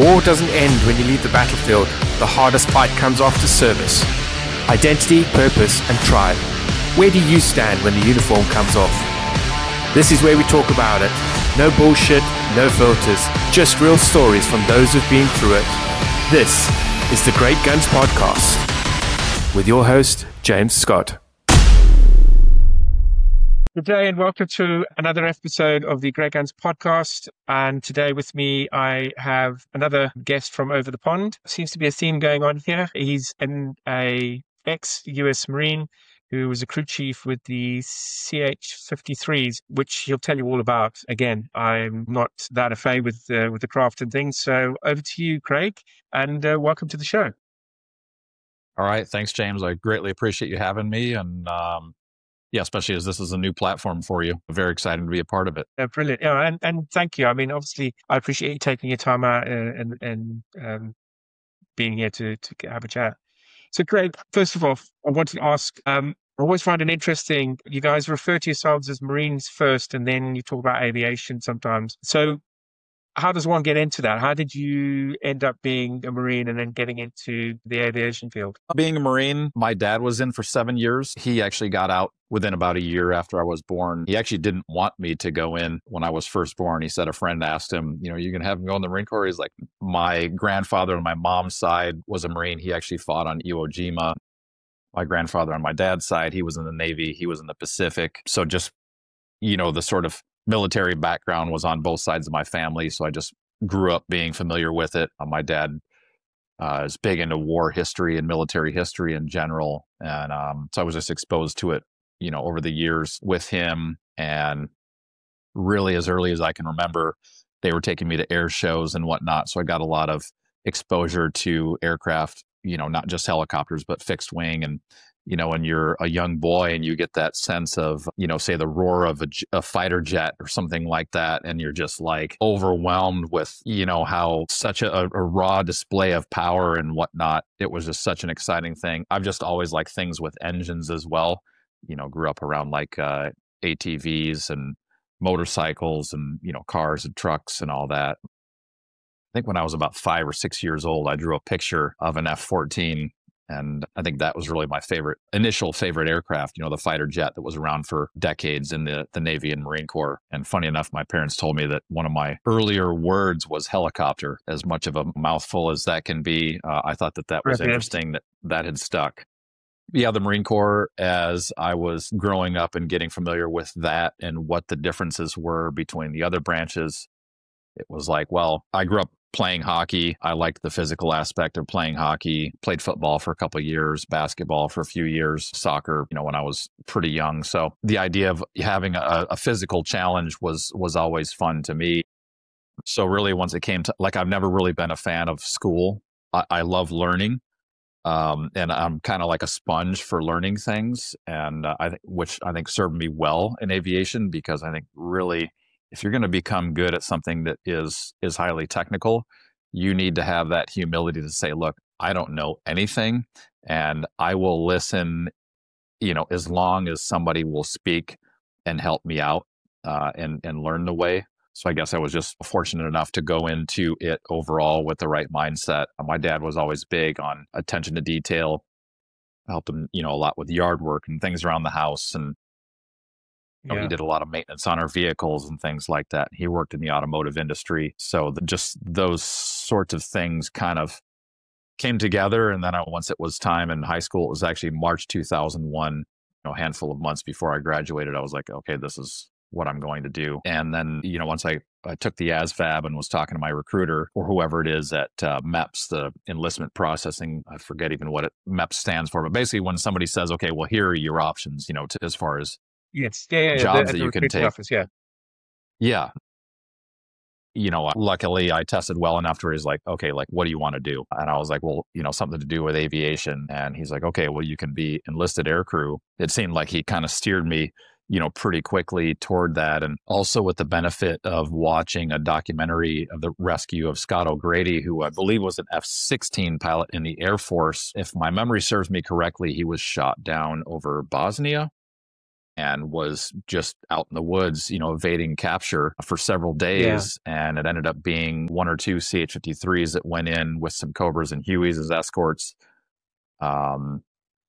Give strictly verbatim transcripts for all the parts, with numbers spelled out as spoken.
War doesn't end when you leave the battlefield. The hardest fight comes after service. Identity, purpose, and tribe. Where do you stand when the uniform comes off? This is where we talk about it. No bullshit, no filters, just real stories from those who've been through it. This is the Great Guns Podcast with your host, James Scott. Good day and welcome to another episode of the Great Guns Podcast. And today with me, I have another guest from over the pond. Seems to be a theme going on here. He's an a ex-U S Marine who was a crew chief with the C H fifty-threes, which he'll tell you all about. Again, I'm not that afraid with uh, with the craft and things. So over to you, Craig, and uh, welcome to the show. All right. Thanks, James. I greatly appreciate you having me. And um, yeah, especially as this is a new platform for you. I'm very excited to be a part of it. Yeah, brilliant. Yeah, and, and thank you. I mean, obviously, I appreciate you taking your time out and, and, and um, being here to, to have a chat. So, Craig, first of all, I wanted to ask, um, I always find it interesting, you guys refer to yourselves as Marines first, and then you talk about aviation sometimes. So how does one get into that? How did you end up being a Marine and then getting into the aviation field? Being a Marine, my dad was in for seven years. He actually got out within about a year after I was born. He actually didn't want me to go in when I was first born. He said a friend asked him, you know, you're going to have him go in the Marine Corps? He's like, my grandfather on my mom's side was a Marine. He actually fought on Iwo Jima. My grandfather on my dad's side, he was in the Navy. He was in the Pacific. So just, you know, the sort of military background was on both sides of my family. So I just grew up being familiar with it. Uh, my dad uh, is big into war history and military history in general. And um, so I was just exposed to it, you know, over the years with him. And really as early as I can remember, they were taking me to air shows and whatnot. So I got a lot of exposure to aircraft, you know, not just helicopters, but fixed wing. And you know, when you're a young boy and you get that sense of, you know, say the roar of a, a fighter jet or something like that, and you're just like overwhelmed with, you know, how such a, a raw display of power and whatnot. It was just such an exciting thing. I've just always liked things with engines as well. You know, grew up around like uh, A T Vs and motorcycles and, you know, cars and trucks and all that. I think when I was about five or six years old, I drew a picture of an F fourteen. And I think that was really my favorite, initial favorite aircraft, you know, the fighter jet that was around for decades in the, the Navy and Marine Corps. And funny enough, my parents told me that one of my earlier words was helicopter. As much of a mouthful as that can be, uh, I thought that that was interesting that that had stuck. Yeah, the Marine Corps, as I was growing up and getting familiar with that and what the differences were between the other branches, it was like, well, I grew up playing hockey. I liked the physical aspect of playing hockey, played football for a couple of years, basketball for a few years, soccer, you know, when I was pretty young. So the idea of having a, a physical challenge was, was always fun to me. So really once it came to, like, I've never really been a fan of school. I, I love learning. Um, and I'm kind of like a sponge for learning things. And uh, I think, which I think served me well in aviation, because I think really, if you're going to become good at something that is is highly technical, you need to have that humility to say, look, I don't know anything, and I will listen, you know, as long as somebody will speak and help me out uh, and, and learn the way. So I guess I was just fortunate enough to go into it overall with the right mindset. My dad was always big on attention to detail. I helped him, you know, a lot with yard work and things around the house. And You know, Yeah. he did a lot of maintenance on our vehicles and things like that. He worked in the automotive industry. So the, just those sorts of things kind of came together. And then I, once it was time in high school, it was actually March two thousand one, you know, a handful of months before I graduated, I was like, okay, this is what I'm going to do. And then, you know, once I, I took the A S V A B and was talking to my recruiter or whoever it is at uh, MEPS, the enlistment processing, I forget even what it MEPS stands for, but basically when somebody says, okay, well, here are your options, you know, to, as far as Yes, yeah, yeah, jobs the, that the you can recruiting take. office, yeah. Yeah. You know, luckily I tested well enough to where he's like, okay, like, what do you want to do? And I was like, well, you know, something to do with aviation. And he's like, okay, well, you can be enlisted aircrew. It seemed like he kind of steered me, you know, pretty quickly toward that. And also with the benefit of watching a documentary of the rescue of Scott O'Grady, who I believe was an F sixteen pilot in the Air Force. If my memory serves me correctly, he was shot down over Bosnia. and was just out in the woods, you know, evading capture for several days. Yeah. And it ended up being one or two C H fifty-threes that went in with some Cobras and Hueys as escorts. Um,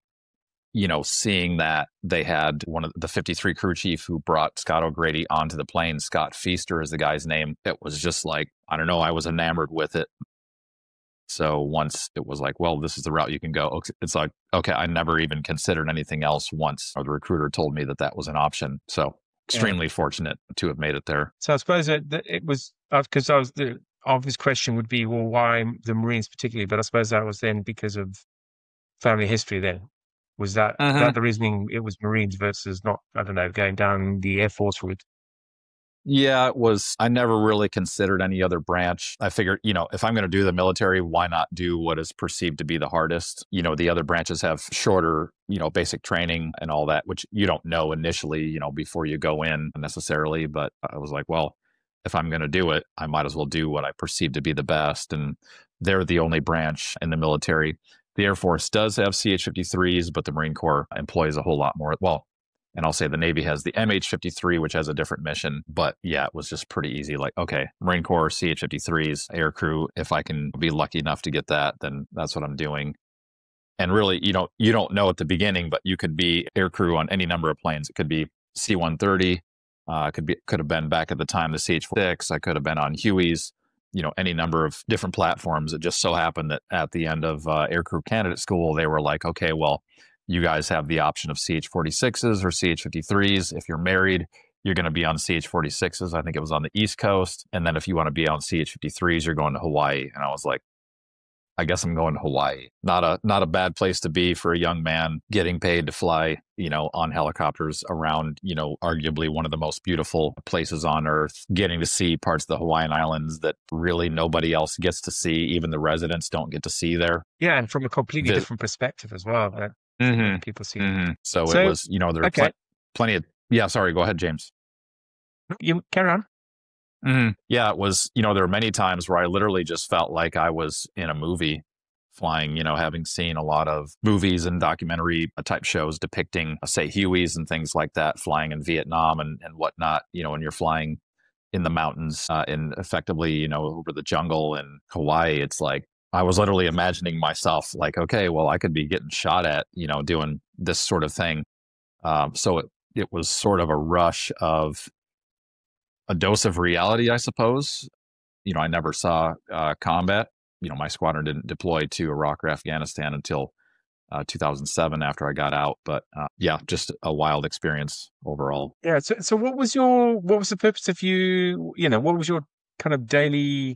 you know, seeing that they had one of the fifty-three crew chief who brought Scott O'Grady onto the plane, Scott Feaster is the guy's name. It was just like, I don't know, I was enamored with it. So once it was like, well, this is the route you can go. It's like, okay, I never even considered anything else once the recruiter told me that that was an option. So extremely yeah. fortunate to have made it there. So I suppose it, it was, because I was, the obvious question would be, well, why the Marines particularly? But I suppose that was then because of family history then. Was that, uh-huh. that the reasoning it was Marines versus not, I don't know, going down the Air Force route? Yeah, it was. I never really considered any other branch. I figured, you know, if I'm going to do the military, why not do what is perceived to be the hardest? You know, the other branches have shorter, you know, basic training and all that, which you don't know initially, you know, before you go in necessarily. But I was like, well, if I'm going to do it, I might as well do what I perceive to be the best. And they're the only branch in the military. The Air Force does have C H fifty-threes, but the Marine Corps employs a whole lot more. Well, and I'll say the Navy has the M H fifty-three, which has a different mission. But yeah, it was just pretty easy. Like, okay, Marine Corps, C H fifty-threes, air crew. If I can be lucky enough to get that, then that's what I'm doing. And really, you don't, you don't know at the beginning, but you could be air crew on any number of planes. It could be C one thirty. Uh, could be, could have been back at the time the C H forty-six. I could have been on Hueys. You know, any number of different platforms. It just so happened that at the end of uh, aircrew candidate school, they were like, okay, well, you guys have the option of C H forty-sixes or C H fifty-threes. If you're married, you're going to be on C H forty-sixes. I think it was on the East Coast. And then if you want to be on C H fifty-threes, you're going to Hawaii. And I was like, I guess I'm going to Hawaii. Not a not a bad place to be for a young man getting paid to fly, you know, on helicopters around, you know, arguably one of the most beautiful places on earth, getting to see parts of the Hawaiian Islands that really nobody else gets to see. Even the residents don't get to see there. Yeah, and from a completely Vis- different perspective as well. That mm-hmm. people see. Mm-hmm. So, so it was, you know, there were okay. pl- plenty of, yeah, sorry, go ahead, James. You carry on. Mm-hmm. Yeah, it was, you know, there were many times where I literally just felt like I was in a movie flying, you know, having seen a lot of movies and documentary type shows depicting, say, Hueys and things like that, flying in Vietnam and, and whatnot, you know, when you're flying in the mountains uh, and effectively, you know, over the jungle in Hawaii, it's like, I was literally imagining myself like, okay, well, I could be getting shot at, you know, doing this sort of thing. Um, so it, it was sort of a rush of a dose of reality, I suppose. You know, I never saw uh, combat. You know, my squadron didn't deploy to Iraq or Afghanistan until uh, two thousand seven after I got out. But uh, yeah, just a wild experience overall. Yeah. So, so what was your, what was the purpose of you, you know, what was your kind of daily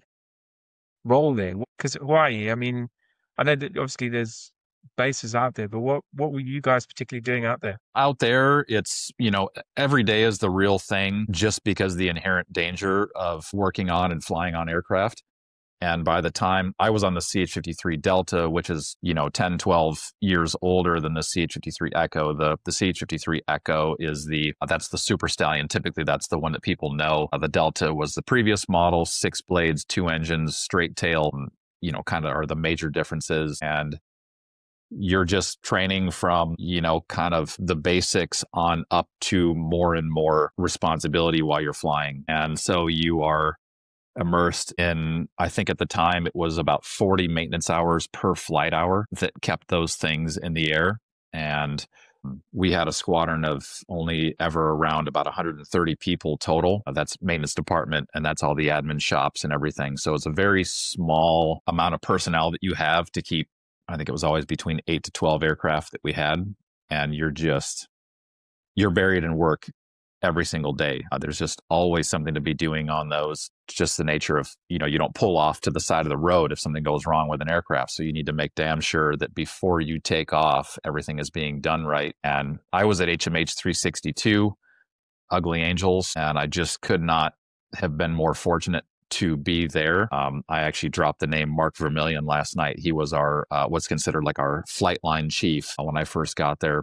role there? Because Hawaii, I mean, I know that obviously there's bases out there, but what what were you guys particularly doing out there? Out there, it's, you know, every day is the real thing just because the inherent danger of working on and flying on aircraft. And by the time I was on the C H fifty-three Delta, which is, you know, ten, twelve years older than the C H fifty-three Echo, the, the C H fifty-three Echo is the, uh, that's the Super Stallion. Typically, that's the one that people know. Uh, the Delta was the previous model, six blades, two engines, straight tail, you know, kind of are the major differences. And you're just training from, you know, kind of the basics on up to more and more responsibility while you're flying. And so you are immersed in, I think at the time it was about forty maintenance hours per flight hour that kept those things in the air. And we had a squadron of only ever around about one hundred thirty people total. That's maintenance department, and that's all the admin shops and everything. So it's a very small amount of personnel that you have to keep. I think it was always between eight to twelve aircraft that we had. And you're just, you're buried in work every single day. Uh, there's just always something to be doing on those. It's just the nature of, you know, you don't pull off to the side of the road if something goes wrong with an aircraft. So you need to make damn sure that before you take off, everything is being done right. And I was at H M H three sixty-two, Ugly Angels, and I just could not have been more fortunate to be there. Um, I actually dropped the name Mark Vermillion last night. He was our, uh, what's considered like our flight line chief when I first got there.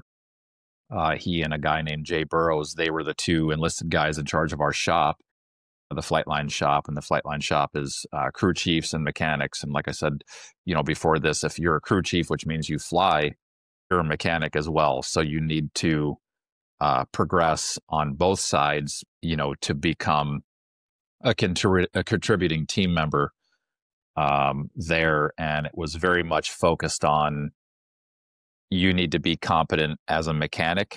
Uh, he and a guy named Jay Burrows, they were the two enlisted guys in charge of our shop, the flight line shop. And the flight line shop is uh, crew chiefs and mechanics. And like I said, you know, before this, if you're a crew chief, which means you fly, you're a mechanic as well. So you need to uh, progress on both sides, you know, to become a, contrib- a contributing team member um, there. And it was very much focused on you need to be competent as a mechanic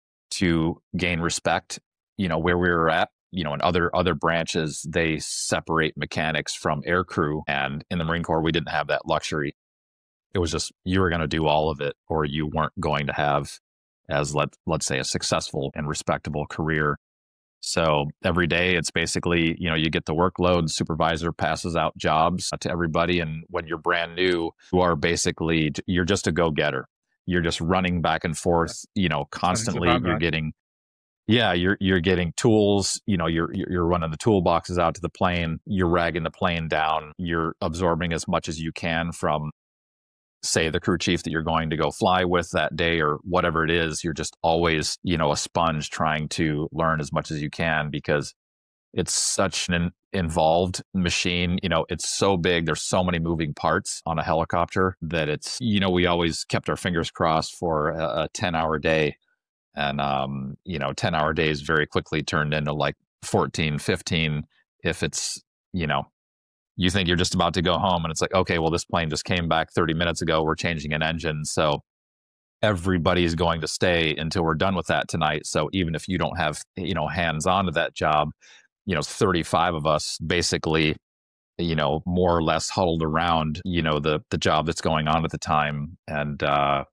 to gain respect. You know, where we were at, you know, in other other branches, they separate mechanics from aircrew. And in the Marine Corps, we didn't have that luxury. It was just you were going to do all of it, or you weren't going to have, as let let's say, a successful and respectable career. So every day, it's basically, you know, you get the workload. Supervisor passes out jobs to everybody, and when you're brand new, you are basically you're just a go-getter. You're just running back and forth, you know, constantly. You're right. getting, yeah, you're you're getting tools. You know, you're you're running the toolboxes out to the plane. You're ragging the plane down. You're absorbing as much as you can from, say, the crew chief that you're going to go fly with that day or whatever it is. You're just always, you know, a sponge trying to learn as much as you can because it's such an involved machine. You know, it's so big. There's so many moving parts on a helicopter that it's, you know, we always kept our fingers crossed for a ten hour day. And, um, you know, ten hour days very quickly turned into like fourteen, fifteen if it's, you know, you think you're just about to go home and it's like, okay, well, this plane just came back thirty minutes ago. We're changing an engine. So everybody's going to stay until we're done with that tonight. So even if you don't have, you know, hands on to that job, you know, thirty-five of us basically, you know, more or less huddled around, you know, the, the job that's going on at the time and, uh,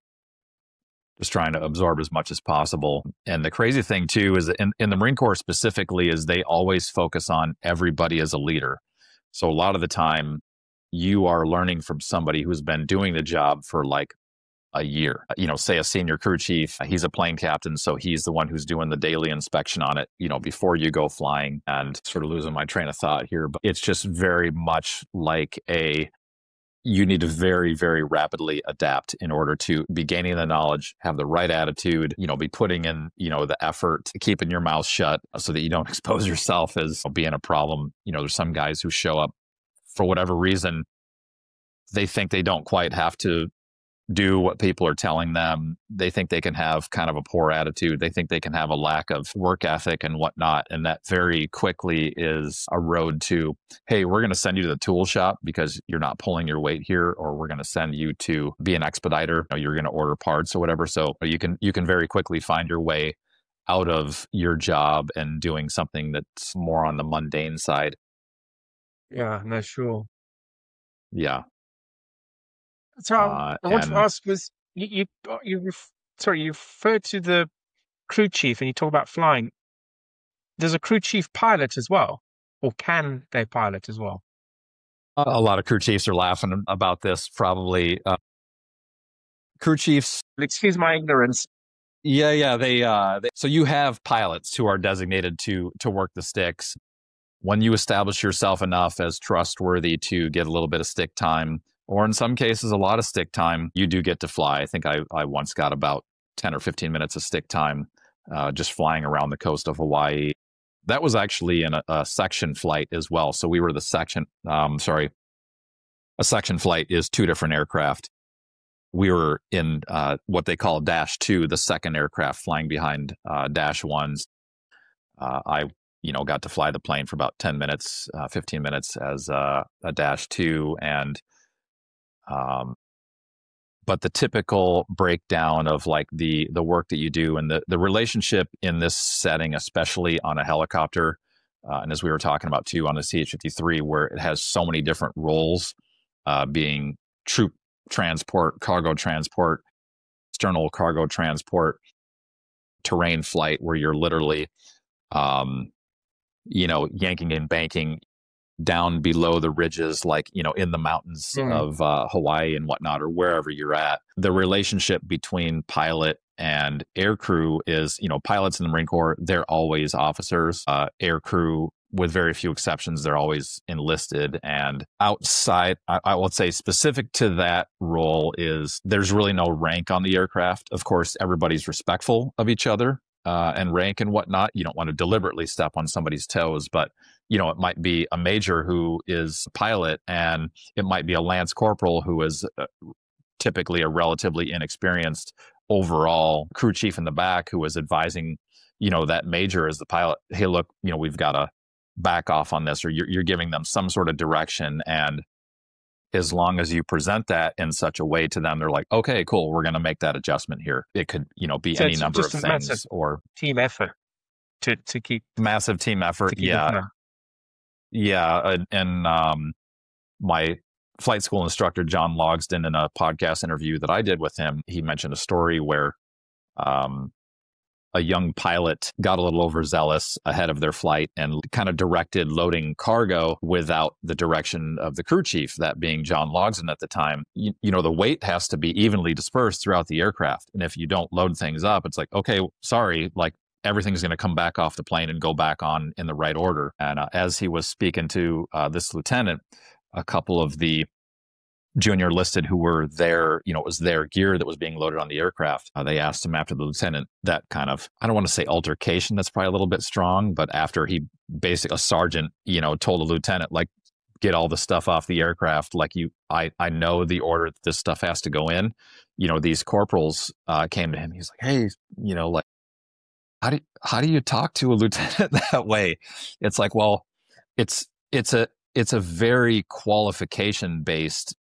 just trying to absorb as much as possible. And the crazy thing too, is that in, in the Marine Corps specifically is they always focus on everybody as a leader. So a lot of the time you are learning from somebody who's been doing the job for like a year. You know, say a senior crew chief, he's a plane captain, so he's the one who's doing the daily inspection on it, you know, before you go flying. And sort of losing my train of thought here, but it's just very much like a, you need to very, very rapidly adapt in order to be gaining the knowledge, have the right attitude, you know, be putting in, you know, the effort, keeping your mouth shut so that you don't expose yourself as being a problem. You know, there's some guys who show up for whatever reason, they think they don't quite have to do what people are telling them. They think they can have kind of a poor attitude. They think they can have a lack of work ethic and whatnot. And that very quickly is a road to, hey, we're going to send you to the tool shop because you're not pulling your weight here, or we're going to send you to be an expediter. You know, you're going to order parts or whatever. So you can, you can very quickly find your way out of your job and doing something that's more on the mundane side. Yeah, no, sure. Yeah. So I, Uh, I want to and ask was you you uh, you ref, sorry, you referred to the crew chief and you talk about flying. There's a crew chief pilot as well, or can they pilot as well? a lot of crew chiefs are laughing about this probably. Uh, crew chiefs, Excuse my ignorance. yeah, yeah, they, uh, they, so you have pilots who are designated to to work the sticks. When you establish yourself enough as trustworthy to get a little bit of stick time, or in some cases, a lot of stick time, you do get to fly. I think I, I once got about ten or fifteen minutes of stick time uh, just flying around the coast of Hawaii. That was actually in a, a section flight as well. So we were the section, um, sorry, a section flight is two different aircraft. We were in uh, what they call Dash two, the second aircraft flying behind uh, Dash ones. Uh, I you know, got to fly the plane for about ten minutes, uh, fifteen minutes as uh, a Dash two. And, um, but the typical breakdown of like the, the work that you do and the, the relationship in this setting, especially on a helicopter. Uh, and as we were talking about too, on the C H fifty-three, where it has so many different roles, uh, being troop transport, cargo transport, external cargo transport, terrain flight, where you're literally, um, you know, yanking and banking down below the ridges, like, you know, in the mountains Mm. of uh, Hawaii and whatnot, or wherever you're at. The relationship between pilot and air crew is, you know, pilots in the Marine Corps, they're always officers. Uh, air crew, with very few exceptions, they're always enlisted. And outside, I, I would say specific to that role is there's really no rank on the aircraft. Of course, everybody's respectful of each other. Uh, and rank and whatnot. You don't want to deliberately step on somebody's toes, but, you know, it might be a major who is a pilot, and it might be a lance corporal who is uh, typically a relatively inexperienced overall crew chief in the back who was advising, you know, that major as the pilot, hey, look, you know, we've got to back off on this, or you're, you're giving them some sort of direction. And as long as you present that in such a way to them, they're like, okay, cool, we're going to make that adjustment here. It could, you know, be So any it's number of just a things massive or team effort to, to keep, massive team effort. to keep it Yeah. fun. Yeah. And, and um, my flight school instructor, John Logsdon, in a podcast interview that I did with him, he mentioned a story where um, a young pilot got a little overzealous ahead of their flight and kind of directed loading cargo without the direction of the crew chief, that being John Logsdon at the time. You, you know, the weight has to be evenly dispersed throughout the aircraft. And if you don't load things up, it's like, okay, sorry, like everything's going to come back off the plane and go back on in the right order. And uh, as he was speaking to uh, this lieutenant, a couple of the junior listed who were there, you know, it was their gear that was being loaded on the aircraft. Uh, they asked him after the lieutenant that kind of, I don't want to say altercation, that's probably a little bit strong, but after he basically, a sergeant, you know, told a lieutenant, like, get all the stuff off the aircraft. Like you, I, I know the order that this stuff has to go in. You know, these corporals uh, came to him. He's like, hey, you know, like, how do, how do you talk to a lieutenant that way? It's like, well, it's, it's a, it's a very qualification based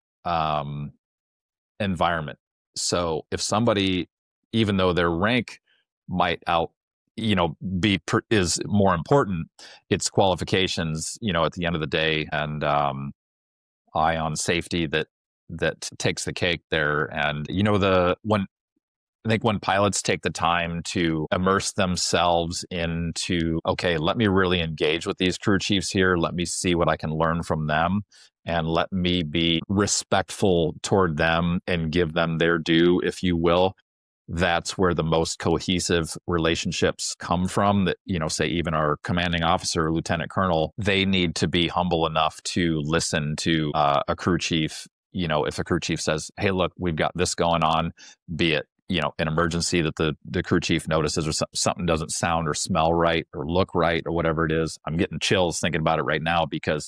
um, environment. So if somebody, even though their rank might out, you know, be per, is more important, it's qualifications, you know, at the end of the day, and um, eye on safety that that takes the cake there. And you know, the when I think when pilots take the time to immerse themselves into, okay, let me really engage with these crew chiefs here. Let me see what I can learn from them, and let me be respectful toward them and give them their due, if you will. That's where the most cohesive relationships come from. That, you know, say even our commanding officer, lieutenant colonel, they need to be humble enough to listen to uh, a crew chief. You know, if a crew chief says, hey, look, we've got this going on, be it, you know, an emergency that the, the crew chief notices, or so, something doesn't sound or smell right or look right or whatever it is. I'm getting chills thinking about it right now, because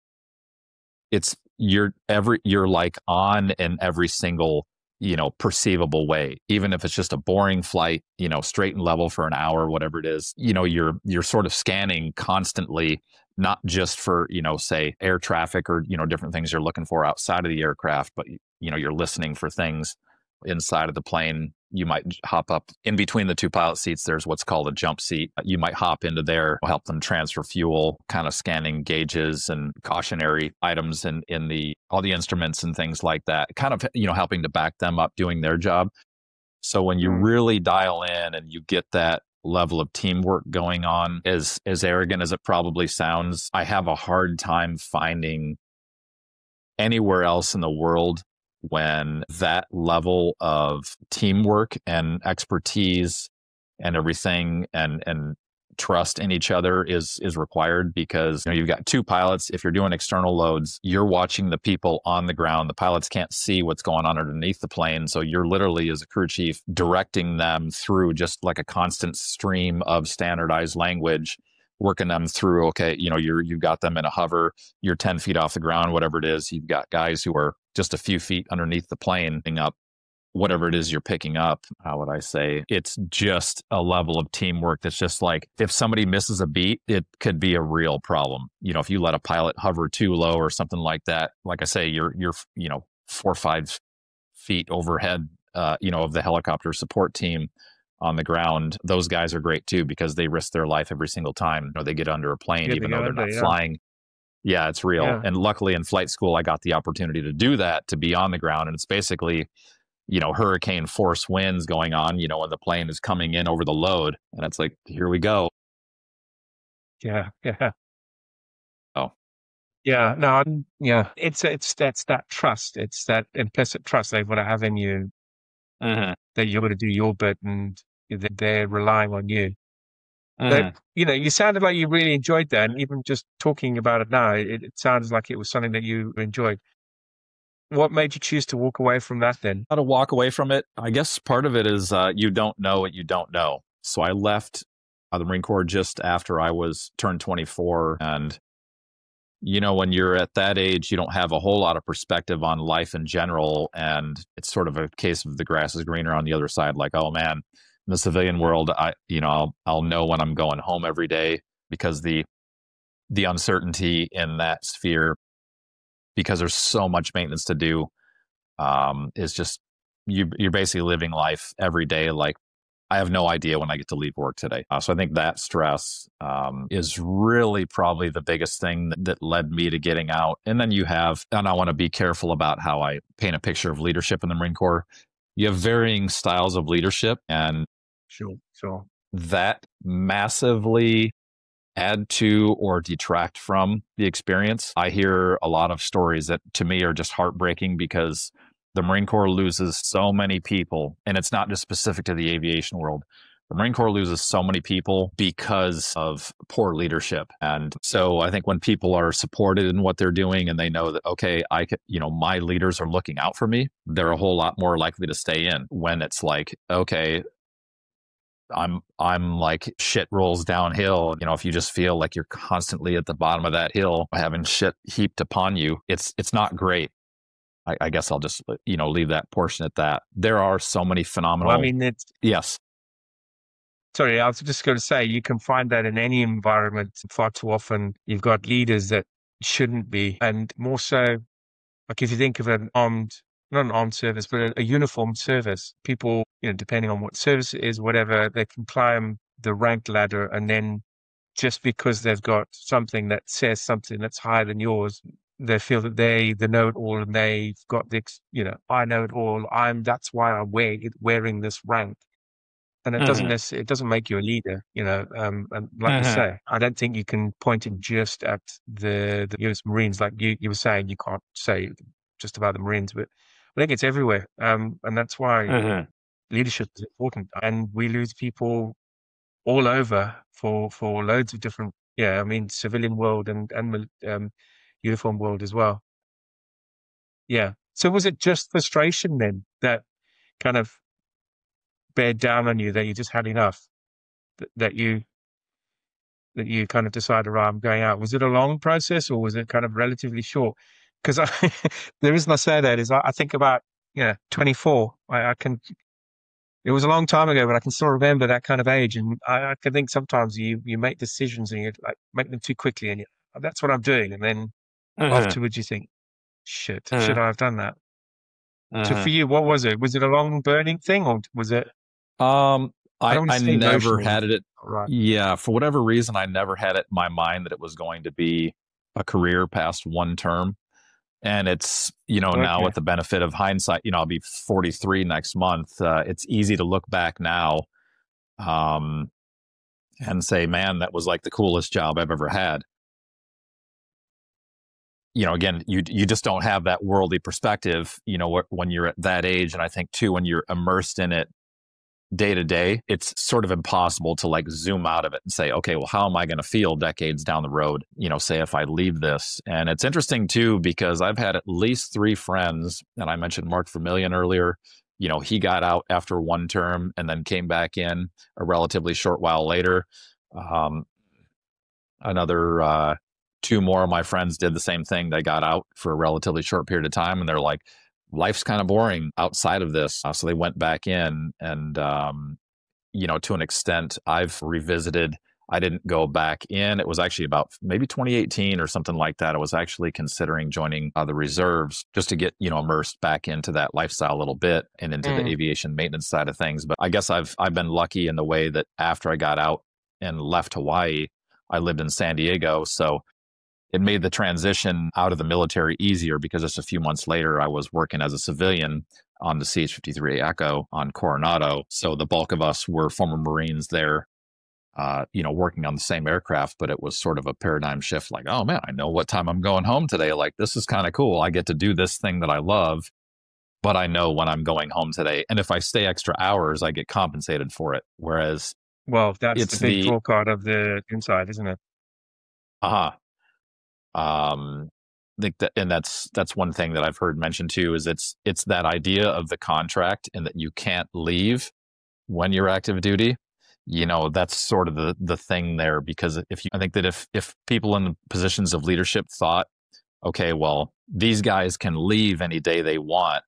it's you're every you're like on in every single, you know, perceivable way. Even if it's just a boring flight, you know, straight and level for an hour, whatever it is, you know, you're you're sort of scanning constantly, not just for, you know, say air traffic or, you know, different things you're looking for outside of the aircraft, but, you know, you're listening for things inside of the plane. You might hop up in between the two pilot seats. There's what's called a jump seat. You might hop into there, help them transfer fuel, kind of scanning gauges and cautionary items and in, in the all the instruments and things like that, kind of, you know, helping to back them up doing their job. So when you mm. really dial in and you get that level of teamwork going on, as as arrogant as it probably sounds, I have a hard time finding anywhere else in the world when that level of teamwork and expertise and everything and and trust in each other is is required. Because, you know, you've got two pilots. If you're doing external loads, you're watching the people on the ground. The pilots can't see what's going on underneath the plane. So you're literally, as a crew chief, directing them through just like a constant stream of standardized language, working them through, okay, you know, you're, you've got them in a hover, you're ten feet off the ground, whatever it is. You've got guys who are just a few feet underneath the plane, picking up whatever it is you're picking up. How would I say? It's just a level of teamwork that's just like, if somebody misses a beat, it could be a real problem. You know, if you let a pilot hover too low or something like that, like I say, you're, you're, you know, four or five feet overhead, uh, you know, of the helicopter support team on the ground. Those guys are great too, because they risk their life every single time, you know, they get under a plane, Yeah, even they though get they're under, not yeah. flying. Yeah, it's real. Yeah. And luckily in flight school, I got the opportunity to do that, to be on the ground. And it's basically, you know, hurricane force winds going on, you know, when the plane is coming in over the load. And it's like, here we go. Yeah. Yeah. Oh, Yeah. No, I'm- yeah. It's, it's, that's that trust. It's that implicit trust they've got to have in you, mm-hmm. that you're going to do your bit and that they're relying on you. Mm-hmm. But, you know, you sounded like you really enjoyed that. And even just talking about it now, it, it sounds like it was something that you enjoyed. What made you choose to walk away from that then? How to walk away from it? I guess part of it is uh, you don't know what you don't know. So I left uh, the Marine Corps just after I was turned twenty-four, and you know, when you're at that age, you don't have a whole lot of perspective on life in general. And it's sort of a case of the grass is greener on the other side. Like, oh man, in the civilian world, I, you know, I'll, I'll know when I'm going home every day, because the, the uncertainty in that sphere, because there's so much maintenance to do, um, is just, you, you're basically living life every day like, I have no idea when I get to leave work today. Uh, so I think that stress um, is really probably the biggest thing that, that led me to getting out. And then you have, and I want to be careful about how I paint a picture of leadership in the Marine Corps. You have varying styles of leadership, and Sure, sure. that massively add to or detract from the experience. I hear a lot of stories that to me are just heartbreaking, because the Marine Corps loses so many people, and it's not just specific to the aviation world. The Marine Corps loses so many people because of poor leadership. And so I think when people are supported in what they're doing, and they know that, okay, I could, you know, my leaders are looking out for me, they're a whole lot more likely to stay in. When it's like, okay, I'm, I'm like shit rolls downhill. You know, if you just feel like you're constantly at the bottom of that hill, having shit heaped upon you, it's, it's not great. I, I guess I'll just, you know, leave that portion at that. There are so many phenomenal. Well, I mean, it's, yes. Sorry, I was just going to say, you can find that in any environment. Far too often, you've got leaders that shouldn't be. And more so, like if you think of an armed, not an armed service, but a, a uniformed service, people, you know, depending on what service it is, whatever, they can climb the rank ladder, and then just because they've got something that says something that's higher than yours, they feel that they, they know it all, and they've got the, you know, I know it all. I'm, that's why I'm wearing, wearing this rank. And it Mm-hmm. doesn't necessarily, it doesn't make you a leader, you know. Um, and like Mm-hmm. you say, I don't think you can point it just at the, the U S Marines. Like you, you were saying, you can't say just about the Marines, but I think it's everywhere. Um, and that's why Mm-hmm. leadership is important. And we lose people all over for for loads of different, yeah, I mean, civilian world and and um, uniform world as well. Yeah. So was it just frustration then that kind of bear down on you, that you just had enough, that, that you that you kind of decided, right, I'm going out? Was it a long process, or was it kind of relatively short? Because I, the reason I say that is I, I think about, you know, twenty-four. I, I can. It was a long time ago, but I can still remember that kind of age, and I, I can think sometimes you you make decisions and you like make them too quickly, and you, that's what I'm doing, and then Mm-hmm. afterwards you think, shit, Mm-hmm. should I have done that? Mm-hmm. So for you, what was it? Was it a long burning thing, or was it? Um, I, I don't I want to say never emotional. had it. Right. Yeah, for whatever reason, I never had it in my mind that it was going to be a career past one term. And it's, you know, now Okay. with the benefit of hindsight, you know, I'll be forty-three next month. Uh, it's easy to look back now um, and say, man, that was like the coolest job I've ever had. You know, again, you you just don't have that worldly perspective, you know, wh- when you're at that age. And I think, too, when you're immersed in it day to day, it's sort of impossible to like zoom out of it and say, okay, well, how am I going to feel decades down the road, you know, say if I leave this? And it's interesting, too, because I've had at least three friends, and I mentioned Mark Vermillion earlier. You know, he got out after one term and then came back in a relatively short while later. Um, another uh, two more of my friends did the same thing. They got out for a relatively short period of time, and they're like, life's kind of boring outside of this. Uh, so they went back in, and, um, you know, to an extent, I've revisited. I didn't go back in. It was actually about maybe twenty eighteen or something like that. I was actually considering joining uh, the reserves just to get, you know, immersed back into that lifestyle a little bit and into Mm. the aviation maintenance side of things. But I guess I've I've been lucky in the way that after I got out and left Hawaii, I lived in San Diego. So it made the transition out of the military easier, because just a few months later, I was working as a civilian on the C H fifty-three Echo on Coronado. So the bulk of us were former Marines there, uh, you know, working on the same aircraft, but it was sort of a paradigm shift. Like, oh man, I know what time I'm going home today. Like, this is kind of cool. I get to do this thing that I love, but I know when I'm going home today. And if I stay extra hours, I get compensated for it. Whereas Well, that's it's the big the, draw card of the inside, isn't it? uh-huh. Um, I think that, and that's that's one thing that I've heard mentioned too, is it's it's that idea of the contract, and that you can't leave when you're active duty. you know, that's sort of the the thing there, because if you, I think that if if people in positions of leadership thought, okay, well, these guys can leave any day they want,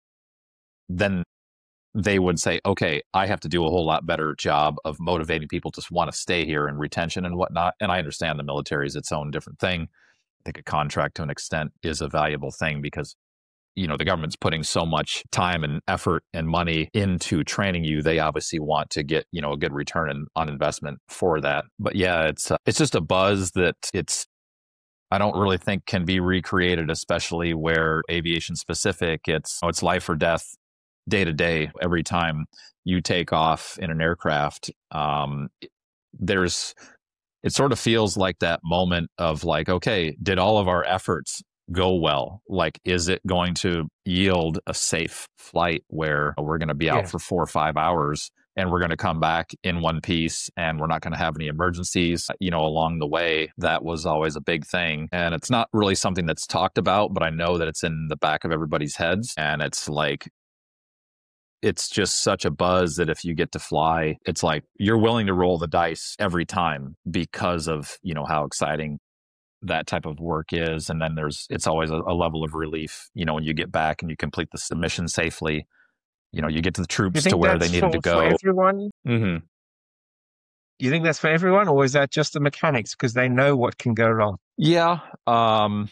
then they would say, okay, I have to do a whole lot better job of motivating people to want to stay here and retention and whatnot. And I understand the military is its own different thing. I think a contract to an extent is a valuable thing because, you know, the government's putting so much time and effort and money into training you. They obviously want to get, you know, a good return in, on investment for that. But yeah, it's uh, it's just a buzz that it's, I don't really think can be recreated, especially where aviation specific, it's, oh, it's life or death day to day. Every time you take off in an aircraft, um, there's, it sort of feels like that moment of like, okay, did all of our efforts go well? Like, is it going to yield a safe flight where we're going to be out Yeah. for four or five hours and we're going to come back in one piece and we're not going to have any emergencies, you know, along the way? That was always a big thing. And it's not really something that's talked about, but I know that it's in the back of everybody's heads. And it's like, it's just such a buzz that if you get to fly, it's like you're willing to roll the dice every time because of, you know, how exciting that type of work is. And then there's, it's always a, a level of relief, you know, when you get back and you complete the submission safely, you know, you get to the troops to where they needed for, to go. For everyone? Mm-hmm. You think that's for everyone, or is that just the mechanics because they know what can go wrong? Yeah. Um,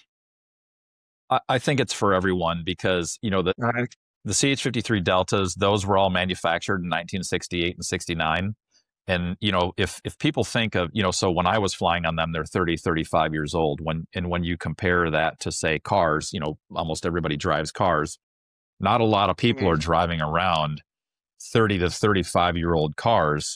I, I think it's for everyone because, you know, the, Right. the C H fifty-three Deltas, those were all manufactured in nineteen sixty-eight and sixty-nine. And, you know, if, if people think of, you know, so when I was flying on them, they're thirty, thirty-five years old. When, and when you compare that to, say, cars, you know, almost everybody drives cars. Not a lot of people Mm. are driving around thirty to thirty-five year old cars.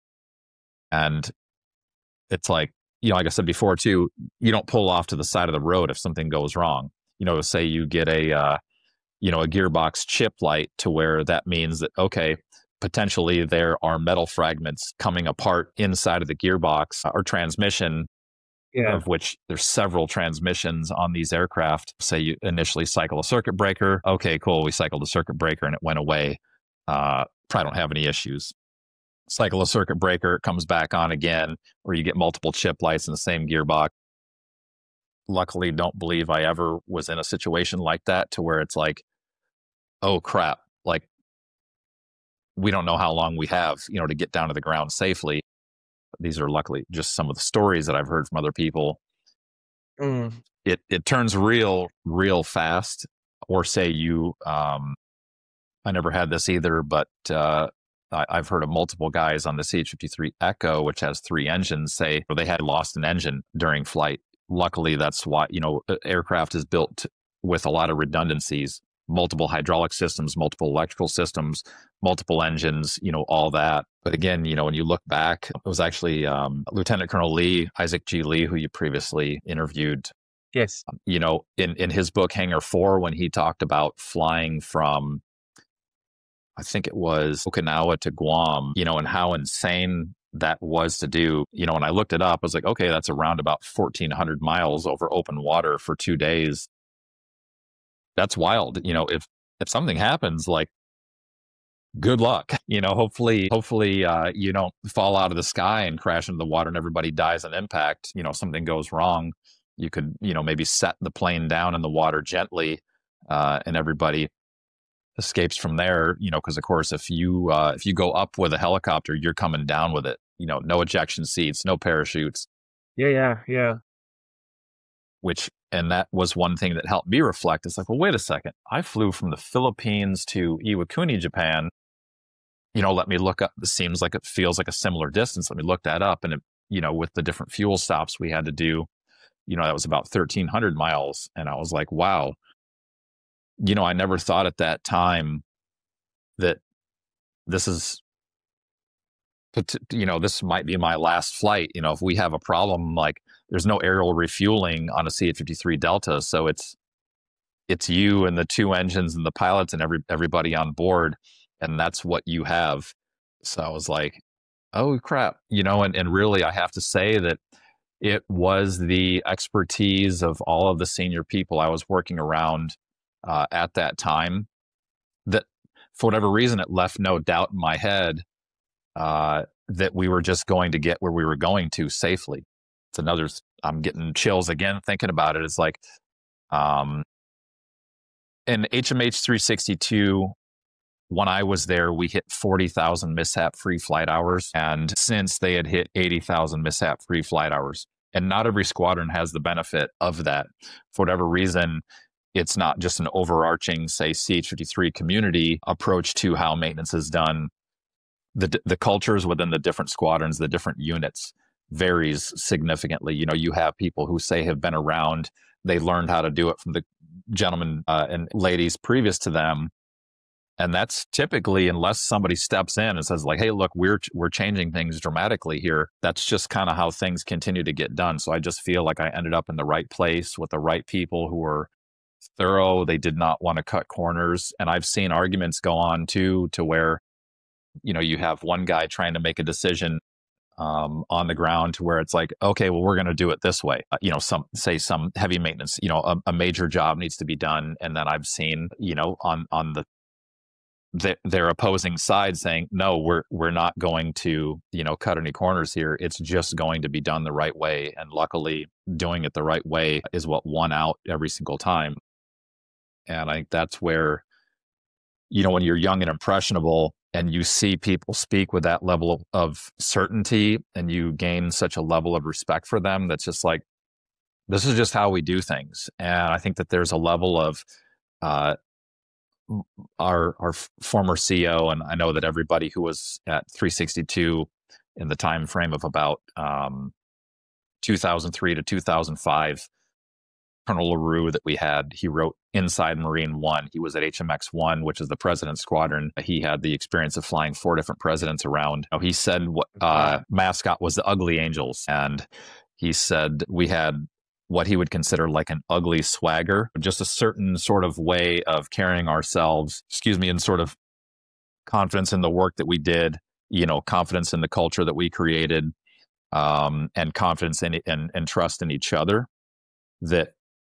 And it's like, you know, like I said before too, you don't pull off to the side of the road if something goes wrong. You know, say you get a, uh, you know, a gearbox chip light to where that means that, okay, potentially there are metal fragments coming apart inside of the gearbox or transmission, Yeah. of which there's several transmissions on these aircraft. Say you initially cycle a circuit breaker. Okay, cool. We cycled a circuit breaker and it went away. Uh, probably don't have any issues. Cycle a circuit breaker, it comes back on again, or you get multiple chip lights in the same gearbox. Luckily, don't believe I ever was in a situation like that to where it's like, oh crap, like we don't know how long we have, you know, to get down to the ground safely. These are luckily just some of the stories that I've heard from other people. Mm. It it turns real, real fast. Or say you, um, I never had this either, but uh, I, I've heard of multiple guys on the C H fifty-three Echo, which has three engines, say they had lost an engine during flight. Luckily, that's why, you know, aircraft is built with a lot of redundancies, multiple hydraulic systems, multiple electrical systems, multiple engines, you know, all that. But again, you know, when you look back, it was actually um, Lieutenant Colonel Lee, Isaac G. Lee, who you previously interviewed. Yes. You know, in, in his book, Hangar four, when he talked about flying from, I think it was Okinawa to Guam, you know, and how insane that was to do. You know, when I looked it up, I was like, okay, that's around about fourteen hundred miles over open water for two days. That's wild. You know, if, if something happens, like, good luck. You know, hopefully, hopefully, uh, you don't fall out of the sky and crash into the water and everybody dies on impact. You know, something goes wrong. You could, you know, maybe set the plane down in the water gently, uh, and everybody escapes from there. You know, because of course, if you uh, if you go up with a helicopter, you're coming down with it. You know, no ejection seats, no parachutes. Yeah, yeah, yeah. Which, and that was one thing that helped me reflect. It's like, well, wait a second. I flew from the Philippines to Iwakuni, Japan. You know, let me look up. It seems like it feels like a similar distance. Let me look that up. And, it, you know, with the different fuel stops we had to do, you know, that was about thirteen hundred miles. And I was like, wow, you know, I never thought at that time that this is, you know, this might be my last flight. You know, if we have a problem, like there's no aerial refueling on a C H fifty-three Delta. So it's, it's you and the two engines and the pilots and every, everybody on board. And that's what you have. So I was like, oh crap, you know, and, and really I have to say that it was the expertise of all of the senior people I was working around uh, at that time that for whatever reason, it left no doubt in my head uh, that we were just going to get where we were going to safely. It's another, I'm getting chills again thinking about it. It's like, um, in H M H three sixty-two, when I was there, we hit forty thousand mishap-free flight hours. And since they had hit eighty thousand mishap-free flight hours. And not every squadron has the benefit of that. For whatever reason, it's not just an overarching, say, C H fifty-three community approach to how maintenance is done. The, the cultures within the different squadrons, the different units varies significantly. You know, you have people who say have been around, they learned how to do it from the gentlemen uh, and ladies previous to them. And that's typically, unless somebody steps in and says like, hey, look, we're we're changing things dramatically here. That's just kind of how things continue to get done. So I just feel like I ended up in the right place with the right people who were thorough. They did not want to cut corners. And I've seen arguments go on too, to where, you know, you have one guy trying to make a decision um, on the ground to where it's like, okay, well, we're going to do it this way. Uh, you know, some say some heavy maintenance, you know, a, a major job needs to be done. And then I've seen, you know, on, on the, the, their opposing side saying, no, we're, we're not going to, you know, cut any corners here. It's just going to be done the right way. And luckily doing it the right way is what won out every single time. And I think that's where, you know, when you're young and impressionable and you see people speak with that level of certainty and you gain such a level of respect for them, that's just like, this is just how we do things. And I think that there's a level of uh, our our former C E O, and I know that everybody who was at three sixty-two in the time frame of about um, two thousand three to two thousand five, Colonel LaRue that we had, he wrote Inside Marine One. He was at H M X One, which is the President's Squadron. He had the experience of flying four different presidents around. He said what uh, mascot was the Ugly Angels. And he said we had what he would consider like an ugly swagger, just a certain sort of way of carrying ourselves, excuse me, and sort of confidence in the work that we did, you know, confidence in the culture that we created, um, and confidence in and, and trust in each other that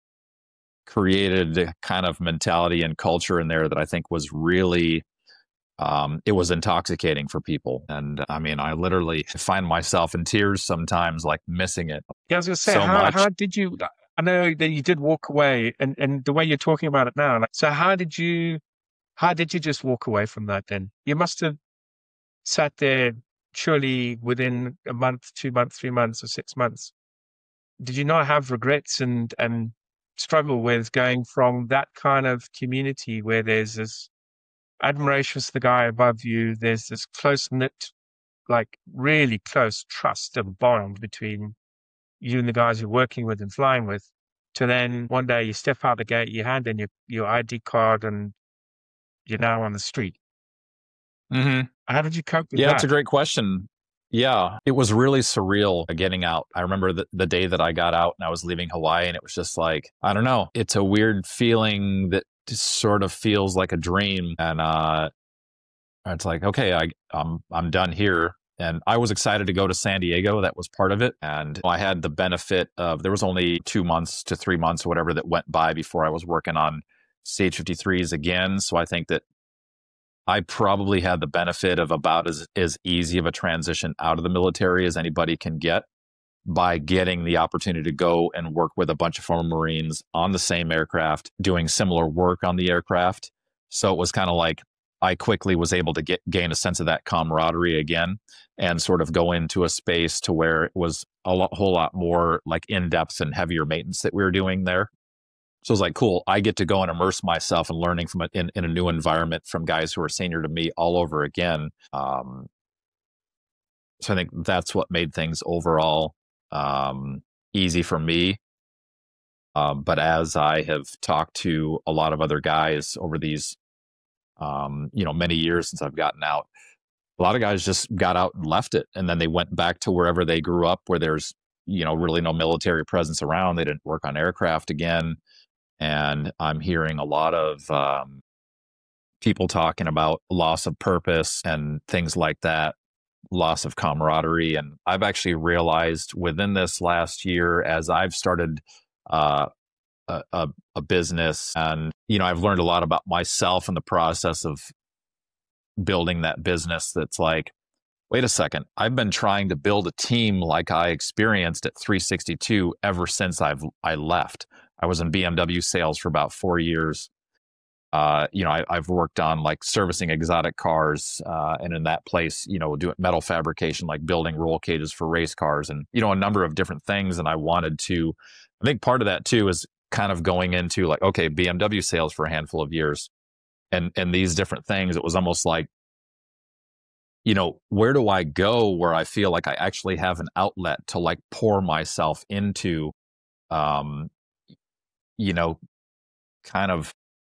created a kind of mentality and culture in there that I think was really, um, it was intoxicating for people. And I mean, I literally find myself in tears sometimes, like missing it. Yeah, I was going to say, so how, much. how did you, I know that you did walk away and, and the way you're talking about it now, like, so how did you, how did you just walk away from that then? You must have sat there surely within a month, two months, three months or six months. Did you not have regrets and, and struggle with going from that kind of community where there's this admiration for the guy above you, there's this close-knit, like really close trust and bond between you and the guys you're working with and flying with, to then one day you step out the gate, you hand in your, your I D card and you're now on the street. Mm-hmm. How did you cope with yeah, that? That's a great question. Yeah, it was really surreal getting out. I remember the, the day that I got out and I was leaving Hawaii, and it was just like, I don't know, it's a weird feeling that just sort of feels like a dream. And uh, it's like, okay, I, I'm, I'm done here. And I was excited to go to San Diego. That was part of it. And I had the benefit of, there was only two months to three months or whatever that went by before I was working on C H fifty-threes again. So I think that I probably had the benefit of about as, as easy of a transition out of the military as anybody can get by getting the opportunity to go and work with a bunch of former Marines on the same aircraft, doing similar work on the aircraft. So it was kind of like I quickly was able to get gain a sense of that camaraderie again and sort of go into a space to where it was a lot, whole lot more like in-depth and heavier maintenance that we were doing there. So it was like, cool, I get to go and immerse myself in learning from a, in, in a new environment from guys who are senior to me all over again. Um, so I think that's what made things overall um, easy for me. Um, but as I have talked to a lot of other guys over these, um, you know, many years since I've gotten out, a lot of guys just got out and left it. And then they went back to wherever they grew up, where there's, you know, really no military presence around. They didn't work on aircraft again. And I'm hearing a lot of um, people talking about loss of purpose and things like that, loss of camaraderie. And I've actually realized within this last year, as I've started uh, a, a, a business, and, you know, I've learned a lot about myself in the process of building that business, that's like, wait a second, I've been trying to build a team like I experienced at three sixty-two ever since I've I left. I was in B M W sales for about four years. Uh, you know, I, I've worked on like servicing exotic cars, uh, and in that place, you know, doing metal fabrication, like building roll cages for race cars, and you know, a number of different things. And I wanted to, I think part of that too is kind of going into like, okay, B M W sales for a handful of years, and and these different things. It was almost like, you know, where do I go where I feel like I actually have an outlet to like pour myself into, um, you know, kind of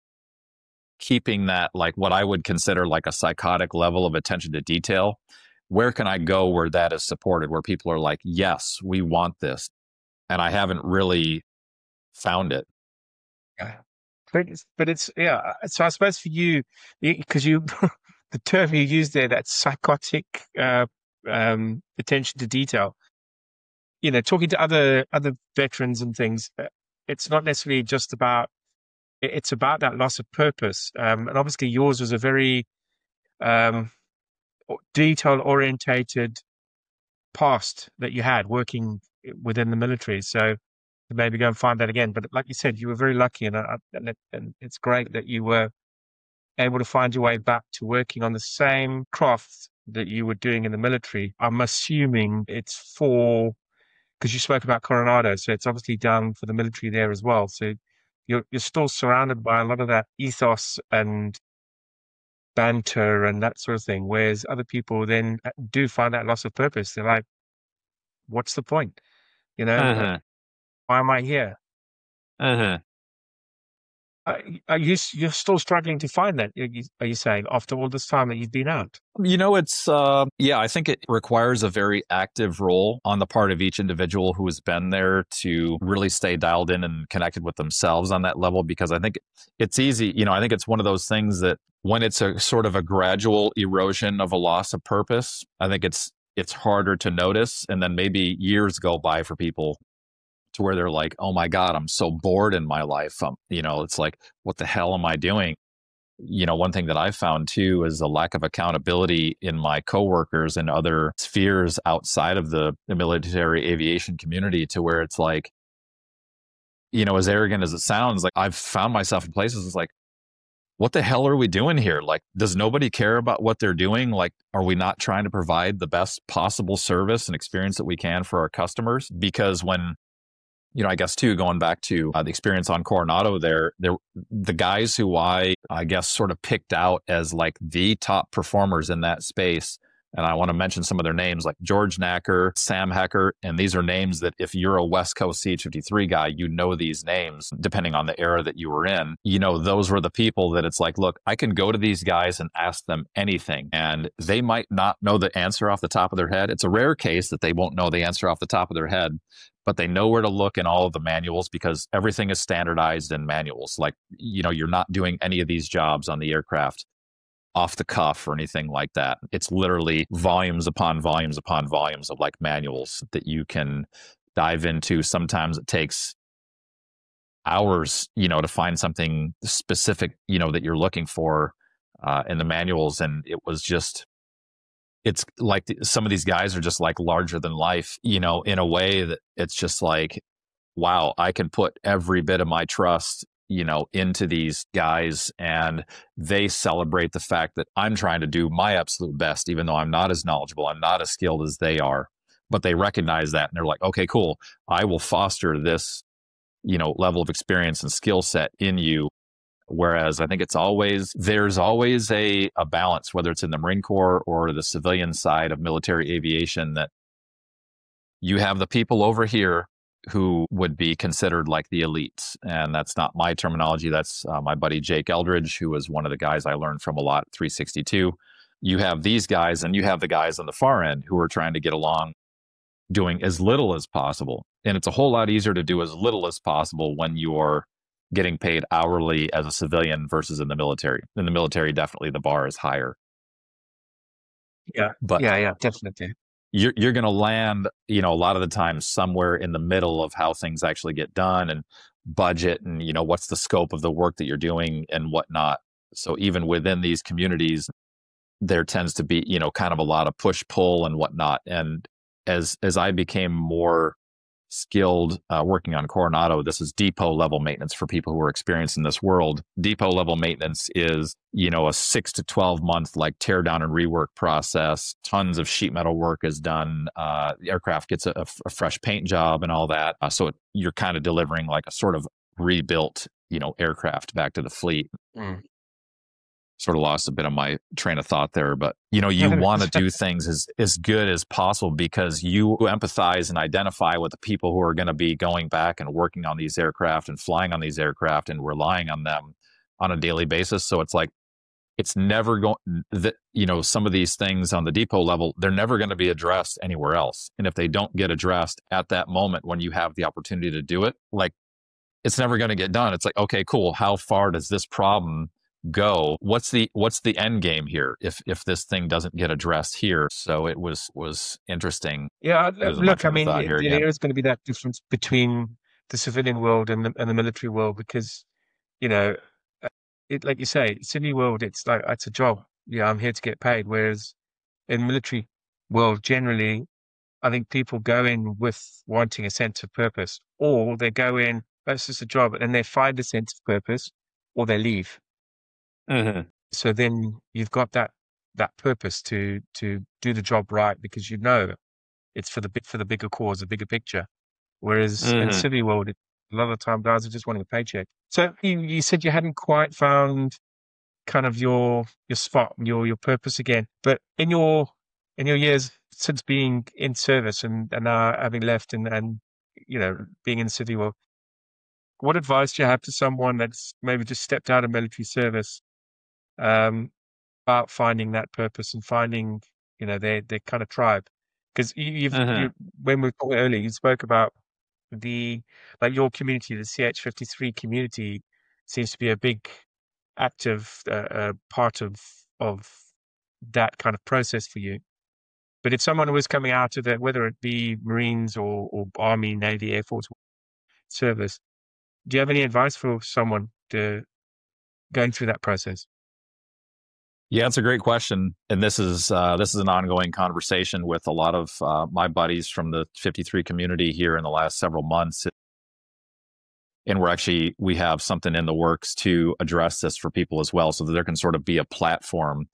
keeping that like what I would consider like a psychotic level of attention to detail. Where can I go where that is supported, where people are like, yes, we want this. And I haven't really found it. Yeah. But it's, but it's, yeah. So I suppose for you, because you, the term you used there, that psychotic uh, um, attention to detail, you know, talking to other, other veterans and things, uh, it's not necessarily just about, it's about that loss of purpose. Um, and obviously yours was a very um, detail orientated past that you had working within the military. So maybe go and find that again. But like you said, you were very lucky, and, I, and, it, and it's great that you were able to find your way back to working on the same craft that you were doing in the military. I'm assuming it's for, because you spoke about Coronado, so it's obviously done for the military there as well. So you're you're still surrounded by a lot of that ethos and banter and that sort of thing. Whereas other people then do find that loss of purpose. They're like, "What's the point? You know, Uh-huh. why am I here?" Uh-huh. Are, are you you're still struggling to find that? Are you, are you saying after all this time that you've been out? You know, it's, uh, yeah, I think it requires a very active role on the part of each individual who has been there to really stay dialed in and connected with themselves on that level, because I think it's easy, you know, I think it's one of those things that when it's a sort of a gradual erosion of a loss of purpose, I think it's, it's harder to notice. And then maybe years go by for people to where they're like, oh my God, I'm so bored in my life. Um, you know, it's like, what the hell am I doing? You know, one thing that I found too is a lack of accountability in my coworkers and other spheres outside of the, the military aviation community, to where it's like, you know, as arrogant as it sounds, like I've found myself in places it's like, what the hell are we doing here? Like, does nobody care about what they're doing? Like, are we not trying to provide the best possible service and experience that we can for our customers? Because when, you know, I guess too, going back to uh, the experience on Coronado there, there, the guys who I, I guess, sort of picked out as like the top performers in that space. And I want to mention some of their names, like George Knacker, Sam Hecker. And these are names that if you're a West Coast C H fifty-three guy, you know these names, depending on the era that you were in. You know, those were the people that it's like, look, I can go to these guys and ask them anything, and they might not know the answer off the top of their head. It's a rare case that they won't know the answer off the top of their head, but they know where to look in all of the manuals, because everything is standardized in manuals. Like, you know, you're not doing any of these jobs on the aircraft off the cuff or anything like that. It's literally volumes upon volumes upon volumes of like manuals that you can dive into. Sometimes it takes hours, you know, to find something specific, you know, that you're looking for uh, in the manuals. And it was just, it's like the, some of these guys are just like larger than life, you know, in a way that it's just like, wow, I can put every bit of my trust, you know, into these guys, and they celebrate the fact that I'm trying to do my absolute best, even though I'm not as knowledgeable, I'm not as skilled as they are, but they recognize that. And they're like, okay, cool. I will foster this, you know, level of experience and skill set in you. Whereas I think it's always, there's always a, a balance, whether it's in the Marine Corps or the civilian side of military aviation, that you have the people over here who would be considered like the elites. And that's not my terminology. That's uh, my buddy Jake Eldridge, who was one of the guys I learned from a lot at three sixty-two. You have these guys, and you have the guys on the far end who are trying to get along, doing as little as possible. And it's a whole lot easier to do as little as possible when you're getting paid hourly as a civilian versus in the military. In the military, definitely the bar is higher. Yeah, but yeah, yeah, definitely. You're you're going to land, you know, a lot of the time somewhere in the middle of how things actually get done, and budget, and, you know, what's the scope of the work that you're doing and whatnot. So even within these communities, there tends to be, you know, kind of a lot of push pull and whatnot. And as as I became more skilled uh, working on Coronado, this is depot level maintenance for people who are experienced in this world. Depot level maintenance is, you know, a six to twelve month like tear down and rework process. Tons of sheet metal work is done. Uh, the aircraft gets a, a fresh paint job and all that. Uh, so it, you're kind of delivering like a sort of rebuilt, you know, aircraft back to the fleet. Mm. Sort of lost a bit of my train of thought there, but you know, you want to do things as, as good as possible because you empathize and identify with the people who are going to be going back and working on these aircraft and flying on these aircraft and relying on them on a daily basis. So it's like, it's never going that, you know, some of these things on the depot level, they're never going to be addressed anywhere else. And if they don't get addressed at that moment when you have the opportunity to do it, like it's never going to get done. It's like, okay, cool. How far does this problem go? What's the what's the end game here if if this thing doesn't get addressed here? So it was was interesting. Yeah, look, I mean, there is going to be that difference between the civilian world and the and the military world because, you know, it like you say, civilian world, it's like it's a job. Yeah, I'm here to get paid. Whereas in military world, generally, I think people go in with wanting a sense of purpose, or they go in, that's just a job, and they find a sense of purpose, or they leave. Mm-hmm. So then you've got that that purpose to to do the job right because you know it's for the for the bigger cause, the bigger picture. Whereas mm-hmm. in the civil world, it, a lot of the time guys are just wanting a paycheck. So you, you said you hadn't quite found kind of your your spot, your your purpose again. But in your in your years since being in service and, and now having left and, and you know being in the civil world, what advice do you have to someone that's maybe just stepped out of military service um, about finding that purpose and finding, you know, their, their kind of tribe? Because you, you've, uh-huh. you, when we were talking earlier, you spoke about the, like your community, the C H fifty-three community seems to be a big active uh, uh, part of, of that kind of process for you. But if someone was coming out of it, whether it be Marines or, or Army, Navy, Air Force service, do you have any advice for someone to going through that process? Yeah, it's a great question, and this is uh, this is an ongoing conversation with a lot of uh, my buddies from the fifty-three community here in the last several months. And we're actually we have something in the works to address this for people as well, so that there can sort of be a platform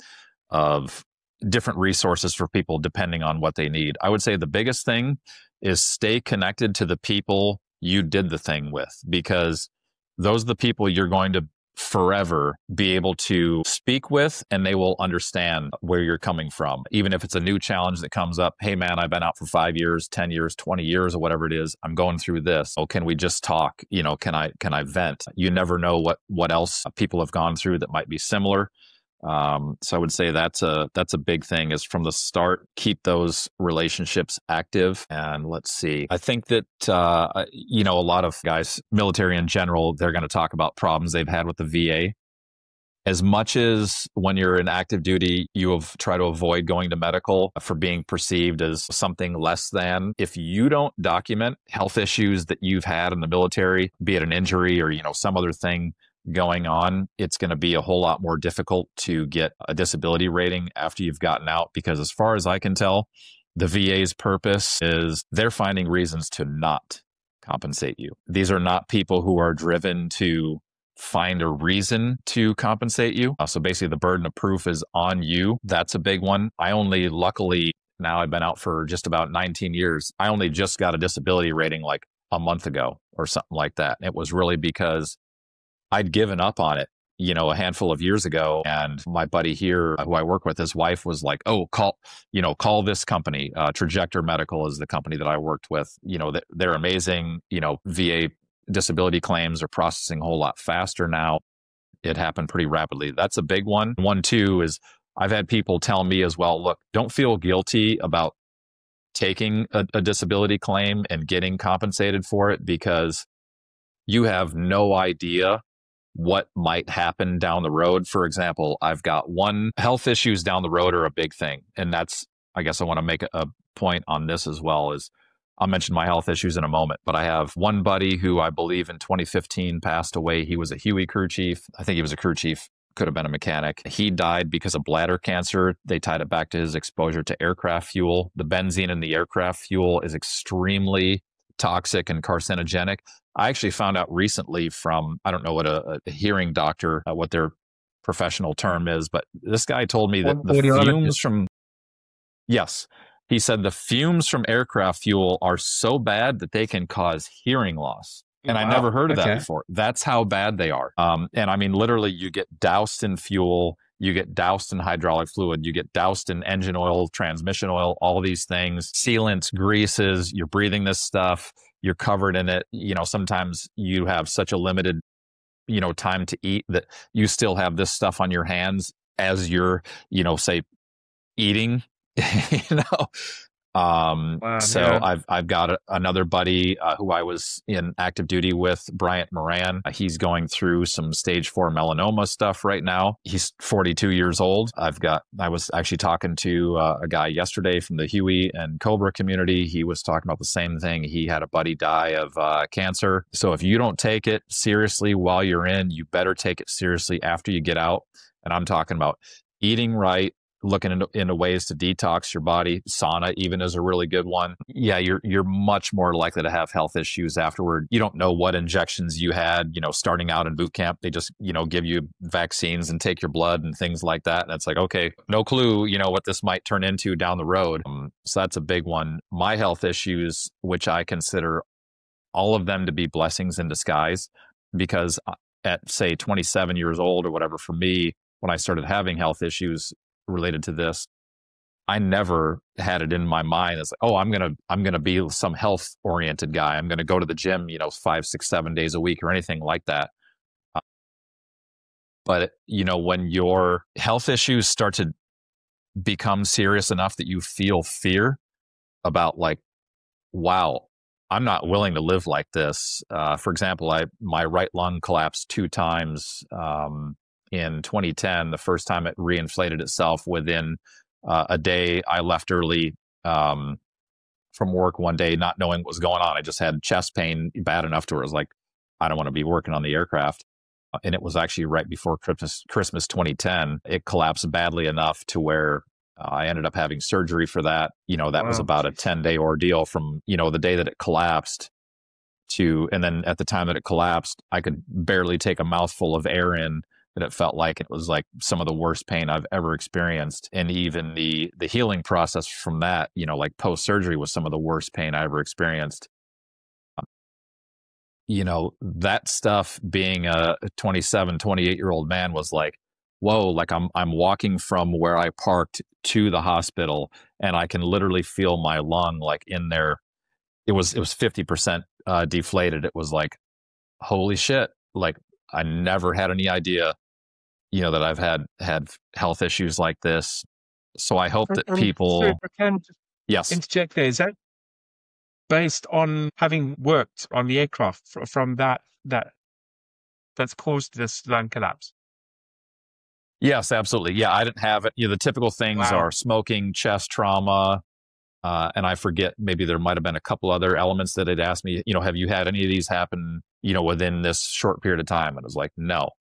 of different resources for people depending on what they need. I would say the biggest thing is stay connected to the people you did the thing with, because those are the people you're going to forever be able to speak with, and they will understand where you're coming from. Even if it's a new challenge that comes up, hey man, I've been out for five years, ten years, twenty years, or whatever it is. I'm going through this. Oh, can we just talk? You know, can I, can I vent? You never know what, what else people have gone through that might be similar. Um, so I would say that's a, that's a big thing is from the start, keep those relationships active. And let's see, I think that, uh, you know, a lot of guys, military in general, they're going to talk about problems they've had with the V A. As much as when you're in active duty, you have try to avoid going to medical for being perceived as something less than. If you don't document health issues that you've had in the military, be it an injury or, you know, some other thing going on, it's going to be a whole lot more difficult to get a disability rating after you've gotten out, because as far as I can tell, the V A's purpose is they're finding reasons to not compensate you. These are not people who are driven to find a reason to compensate you. Uh, so basically the burden of proof is on you. That's a big one. I only, luckily, now I've been out for just about nineteen years. I only just got a disability rating like a month ago or something like that. It was really because I'd given up on it, you know, a handful of years ago. And my buddy here, who I work with, his wife was like, oh, call, you know, call this company. Uh, Trajector Medical is the company that I worked with. You know, they're amazing. You know, V A disability claims are processing a whole lot faster now. It happened pretty rapidly. That's a big one. One, two is I've had people tell me as well, look, don't feel guilty about taking a, a disability claim and getting compensated for it, because you have no idea what might happen down the road. For example, I've got one, health issues down the road are a big thing. And that's, I guess I want to make a, a point on this as well, is I'll mention my health issues in a moment, but I have one buddy who I believe in twenty fifteen passed away. He was a Huey crew chief. I think he was a crew chief could have been a mechanic. He died because of bladder cancer. They tied it back to his exposure to aircraft fuel. The benzene in the aircraft fuel is extremely toxic and carcinogenic. I actually found out recently from, I don't know what a, a hearing doctor, uh, what their professional term is, but this guy told me that the fumes from, yes, he said the fumes from aircraft fuel are so bad that they can cause hearing loss. And wow. I never heard of okay. that before. That's how bad they are. Um, and I mean, literally, you get doused in fuel, you get doused in hydraulic fluid, you get doused in engine oil, transmission oil, all these things, sealants, greases, you're breathing this stuff, you're covered in it. You know, sometimes you have such a limited, you know, time to eat that you still have this stuff on your hands as you're, you know, say eating, you know. Um, wow, so yeah. I've, I've got a, another buddy, uh, who I was in active duty with, Bryant Moran. Uh, he's going through some stage four melanoma stuff right now. He's forty-two years old. I've got, I was actually talking to uh, a guy yesterday from the Huey and Cobra community. He was talking about the same thing. He had a buddy die of uh, cancer. So if you don't take it seriously while you're in, you better take it seriously after you get out. And I'm talking about eating right, looking into, into ways to detox your body. Sauna even is a really good one. Yeah, you're you're much more likely to have health issues afterward. You don't know what injections you had, you know, starting out in boot camp. They just, you know, give you vaccines and take your blood and things like that. And it's like, okay, no clue, you know, what this might turn into down the road. Um, so that's a big one. My health issues, which I consider all of them to be blessings in disguise, because at, say, twenty-seven years old or whatever, for me, when I started having health issues related to this, I never had it in my mind as, oh, I'm gonna I'm gonna be some health oriented guy. I'm gonna go to the gym, you know, five, six, seven days a week or anything like that. Uh, but you know, when your health issues start to become serious enough that you feel fear about, like, wow, I'm not willing to live like this. Uh, for example, I my right lung collapsed two times. Um, In twenty ten, the first time it reinflated itself within uh, a day. I left early um, from work one day, not knowing what was going on. I just had chest pain bad enough to where I was like, I don't want to be working on the aircraft. Uh, and it was actually right before Christmas, Christmas twenty ten. It collapsed badly enough to where uh, I ended up having surgery for that. You know, that wow. was about a ten day ordeal from, you know, the day that it collapsed to, and then at the time that it collapsed, I could barely take a mouthful of air in. That it felt like it was like some of the worst pain I've ever experienced. And even the the healing process from that, you know, like post-surgery was some of the worst pain I ever experienced. Um, you know, that stuff, being a twenty-seven, twenty-eight year old man, was like, whoa, like I'm I'm walking from where I parked to the hospital and I can literally feel my lung like in there. It was it was fifty percent uh, deflated. It was like, holy shit. Like, I never had any idea, you know, that I've had had health issues like this. So I hope that people. So if I can just yes. interject there, is that based on having worked on the aircraft from that that that's caused this lung collapse? Yes, absolutely. Yeah, I didn't have it. You know, the typical things wow. are smoking, chest trauma, uh, and I forget, maybe there might have been a couple other elements that had asked me, you know, have you had any of these happen, you know, within this short period of time? And I was like, no.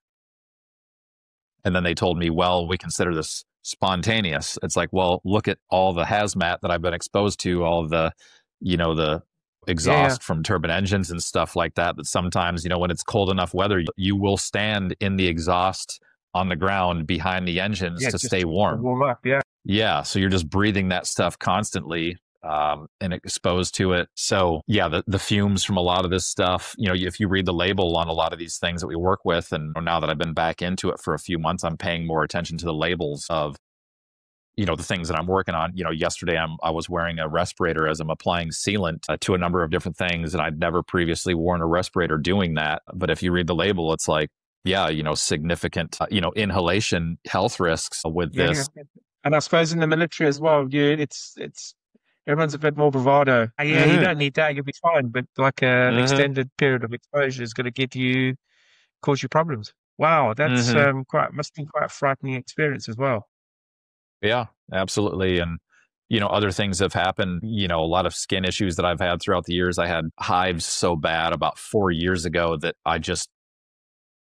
And then they told me, well, we consider this spontaneous. It's like, well, look at all the hazmat that I've been exposed to, all of the, you know, the exhaust yeah. from turbine engines and stuff like that, that sometimes, you know, when it's cold enough weather, you will stand in the exhaust on the ground behind the engines yeah, to stay warm. warm up, yeah. Yeah. So you're just breathing that stuff constantly. Um, and exposed to it. So yeah, the, the fumes from a lot of this stuff, you know, if you read the label on a lot of these things that we work with, and now that I've been back into it for a few months, I'm paying more attention to the labels of, you know, the things that I'm working on. You know, yesterday I'm, I was wearing a respirator as I'm applying sealant uh, to a number of different things, and I'd never previously worn a respirator doing that. But if you read the label, it's like, yeah, you know, significant, uh, you know, inhalation health risks with yeah, this. Yeah. And I suppose in the military as well, you, it's, it's, everyone's a bit more bravado. Uh, yeah, mm-hmm. You don't need that. You'll be fine. But like a, an mm-hmm. extended period of exposure is going to give you, cause you problems. Wow, that's mm-hmm. um, quite must be quite a frightening experience as well. Yeah, absolutely. And you know, other things have happened. You know, a lot of skin issues that I've had throughout the years. I had hives so bad about four years ago that I just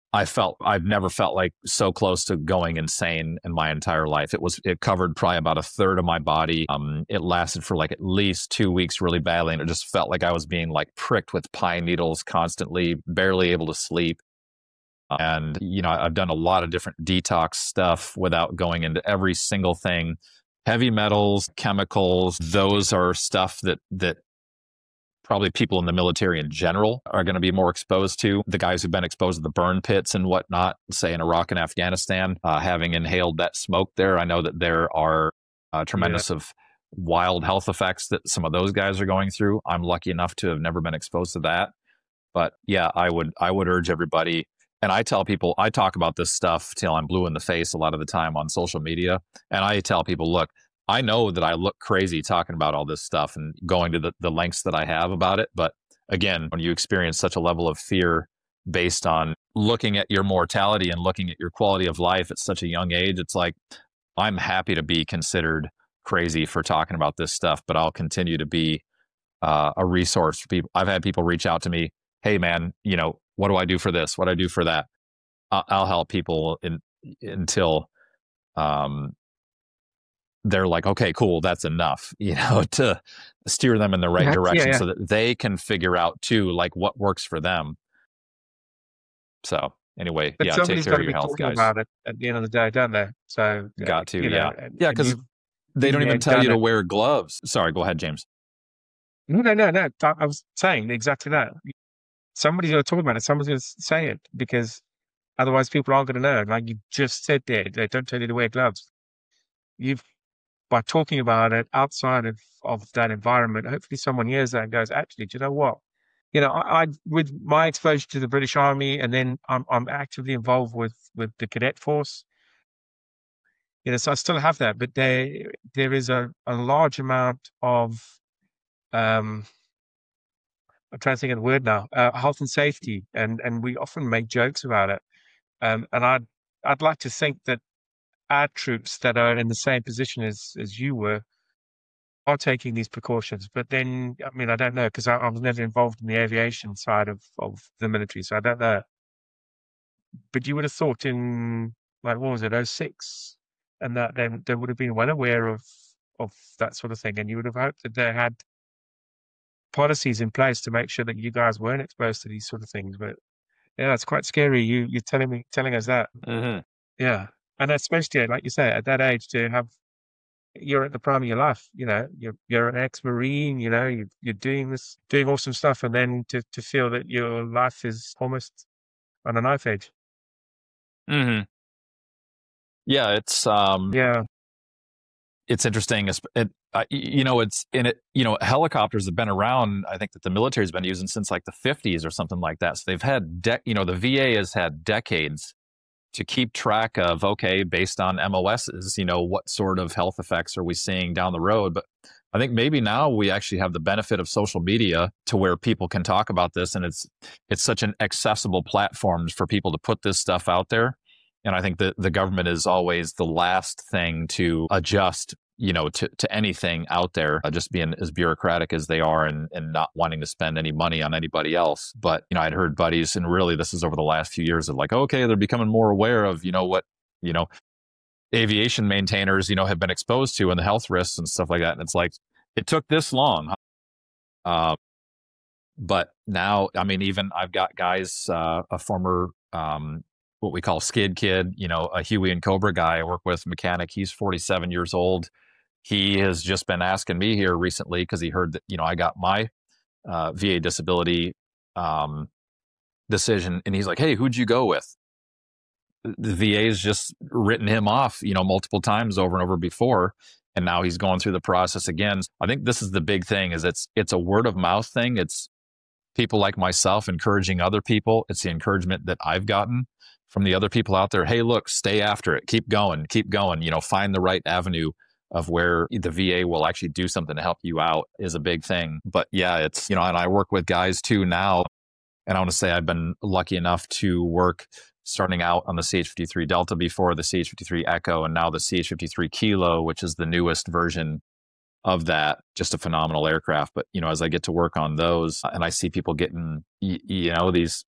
I felt, I've never felt like so close to going insane in my entire life. It was, it covered probably about a third of my body. Um, it lasted for like at least two weeks really badly. And it just felt like I was being like pricked with pine needles constantly, barely able to sleep. And, you know, I've done a lot of different detox stuff without going into every single thing. Heavy metals, chemicals, those are stuff that, that, probably people in the military in general are going to be more exposed to. The guys who've been exposed to the burn pits and whatnot, say in Iraq and Afghanistan, uh, having inhaled that smoke there, I know that there are uh, tremendous yeah. of wild health effects that some of those guys are going through. I'm lucky enough to have never been exposed to that. But yeah, I would I would urge everybody, and I tell people, I talk about this stuff till I'm blue in the face a lot of the time on social media, and I tell people, look, I know that I look crazy talking about all this stuff and going to the, the lengths that I have about it. But again, when you experience such a level of fear based on looking at your mortality and looking at your quality of life at such a young age, it's like, I'm happy to be considered crazy for talking about this stuff, but I'll continue to be uh, a resource for people. I've had people reach out to me, hey man, you know, what do I do for this? What do I do for that? I'll, I'll help people in, until, um, they're like, okay, cool, that's enough, you know, to steer them in the right direction yeah, yeah. so that they can figure out too, like what works for them. So anyway, but yeah, take care of your health, guys. About it at the end of the day, don't they? So got to, you yeah, know, yeah, because they don't even tell you to it. wear gloves. Sorry, go ahead, James. No, no, no, no. I was saying exactly that. Somebody's going to talk about it. Someone's going to say it because otherwise people aren't going to know. Like you just said there, they don't tell you to wear gloves. You've By talking about it outside of, of that environment, hopefully someone hears that and goes, actually, do you know what? You know, I, I with my exposure to the British Army, and then I'm I'm actively involved with with the cadet force. You know, so I still have that, but there there is a, a large amount of um I'm trying to think of the word now, uh, health and safety, and and we often make jokes about it. Um, and I'd I'd like to think that our troops that are in the same position as as you were are taking these precautions. But then, I mean, I don't know because I, I was never involved in the aviation side of, of the military, so I don't know. But you would have thought in, like, what was it, oh six? And that they, they would have been well aware of, of that sort of thing. And you would have hoped that they had policies in place to make sure that you guys weren't exposed to these sort of things. But yeah, it's quite scary. You, you're telling me, telling us that. Mm-hmm. Yeah. And especially, like you say, at that age to have, you're at the prime of your life, you know, you're, you're an ex-Marine, you know, you're, you're doing this, doing awesome stuff. And then to, to feel that your life is almost on a knife edge. Mm-hmm. Yeah. It's, um, yeah, it's interesting. It, uh, you know, it's in it, you know, helicopters have been around. I think that the military has been using since like the fifties or something like that. So they've had, de- you know, the V A has had decades to keep track of, okay, based on M O Ss, you know, what sort of health effects are we seeing down the road? But I think maybe now we actually have the benefit of social media to where people can talk about this, and it's it's such an accessible platform for people to put this stuff out there. And I think that the government is always the last thing to adjust, you know, to, to anything out there, uh, just being as bureaucratic as they are and, and not wanting to spend any money on anybody else. But, you know, I'd heard buddies, and really this is over the last few years of like, okay, they're becoming more aware of, you know, what, you know, aviation maintainers, you know, have been exposed to and the health risks and stuff like that. And it's like, it took this long. Uh, but now, I mean, even I've got guys, uh, a former, um, what we call skid kid, you know, a Huey and Cobra guy I work with, mechanic. He's forty-seven years old. He has just been asking me here recently because he heard that, you know, I got my uh, V A disability um, decision. And he's like, hey, who'd you go with? The V A's just written him off, you know, multiple times over and over before. And now he's going through the process again. I think this is the big thing is it's, it's a word of mouth thing. It's people like myself encouraging other people. It's the encouragement that I've gotten from the other people out there. Hey, look, stay after it. Keep going, keep going, you know, find the right avenue of where the V A will actually do something to help you out is a big thing. But yeah, it's, you know, and I work with guys too now. And I want to say I've been lucky enough to work starting out on the C H fifty-three Delta before, the C H fifty-three Echo, and now the C H fifty-three Kilo, which is the newest version of that. Just a phenomenal aircraft. But, you know, as I get to work on those and I see people getting, you know, these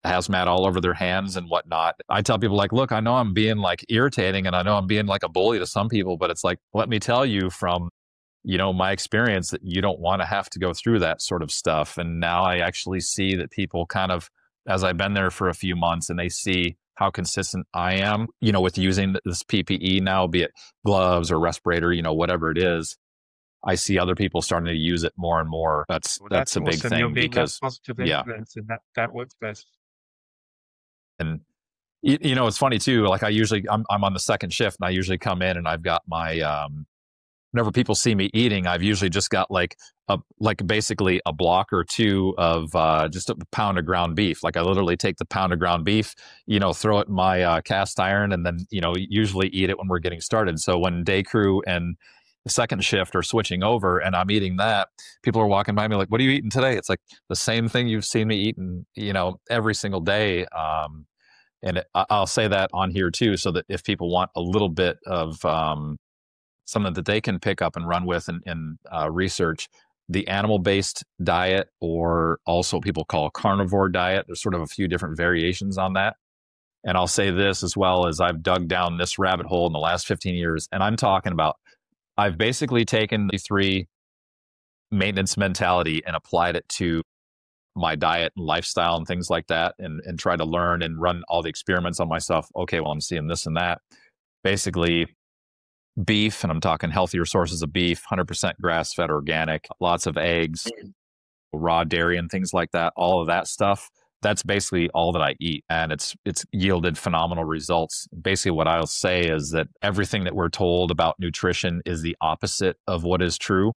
hazmat all over their hands and whatnot. I tell people like, look, I know I'm being like irritating and I know I'm being like a bully to some people, but it's like, let me tell you from, you know, my experience that you don't want to have to go through that sort of stuff. And now I actually see that people kind of, as I've been there for a few months and they see how consistent I am, you know, with using this P P E now, be it gloves or respirator, you know, whatever it is, I see other people starting to use it more and more. That's, Well, that's, that's a big awesome. thing You're being that because, positive yeah. influence, and that, that works best. And, you, you know, it's funny too. Like I usually, I'm, I'm on the second shift and I usually come in and I've got my, um, whenever people see me eating, I've usually just got like a, like basically a block or two of uh, just a pound of ground beef. Like I literally take the pound of ground beef, you know, throw it in my uh, cast iron and then, you know, usually eat it when we're getting started. So when day crew and the second shift are switching over and I'm eating that, people are walking by me like, what are you eating today? It's like the same thing you've seen me eating, you know, every single day. Um, and it, I'll say that on here too, so that if people want a little bit of, um, something that they can pick up and run with in, in uh, research, the animal-based diet, or also people call carnivore diet. There's sort of a few different variations on that. And I'll say this as well, as I've dug down this rabbit hole in the last fifteen years, and I'm talking about, I've basically taken the three maintenance mentality and applied it to my diet and lifestyle and things like that, and, and try to learn and run all the experiments on myself. Okay, well, I'm seeing this and that. Basically, beef, and I'm talking healthier sources of beef, one hundred percent grass-fed organic, lots of eggs, raw dairy and things like that, all of that stuff. That's basically all that I eat. And it's it's yielded phenomenal results. Basically, what I'll say is that everything that we're told about nutrition is the opposite of what is true.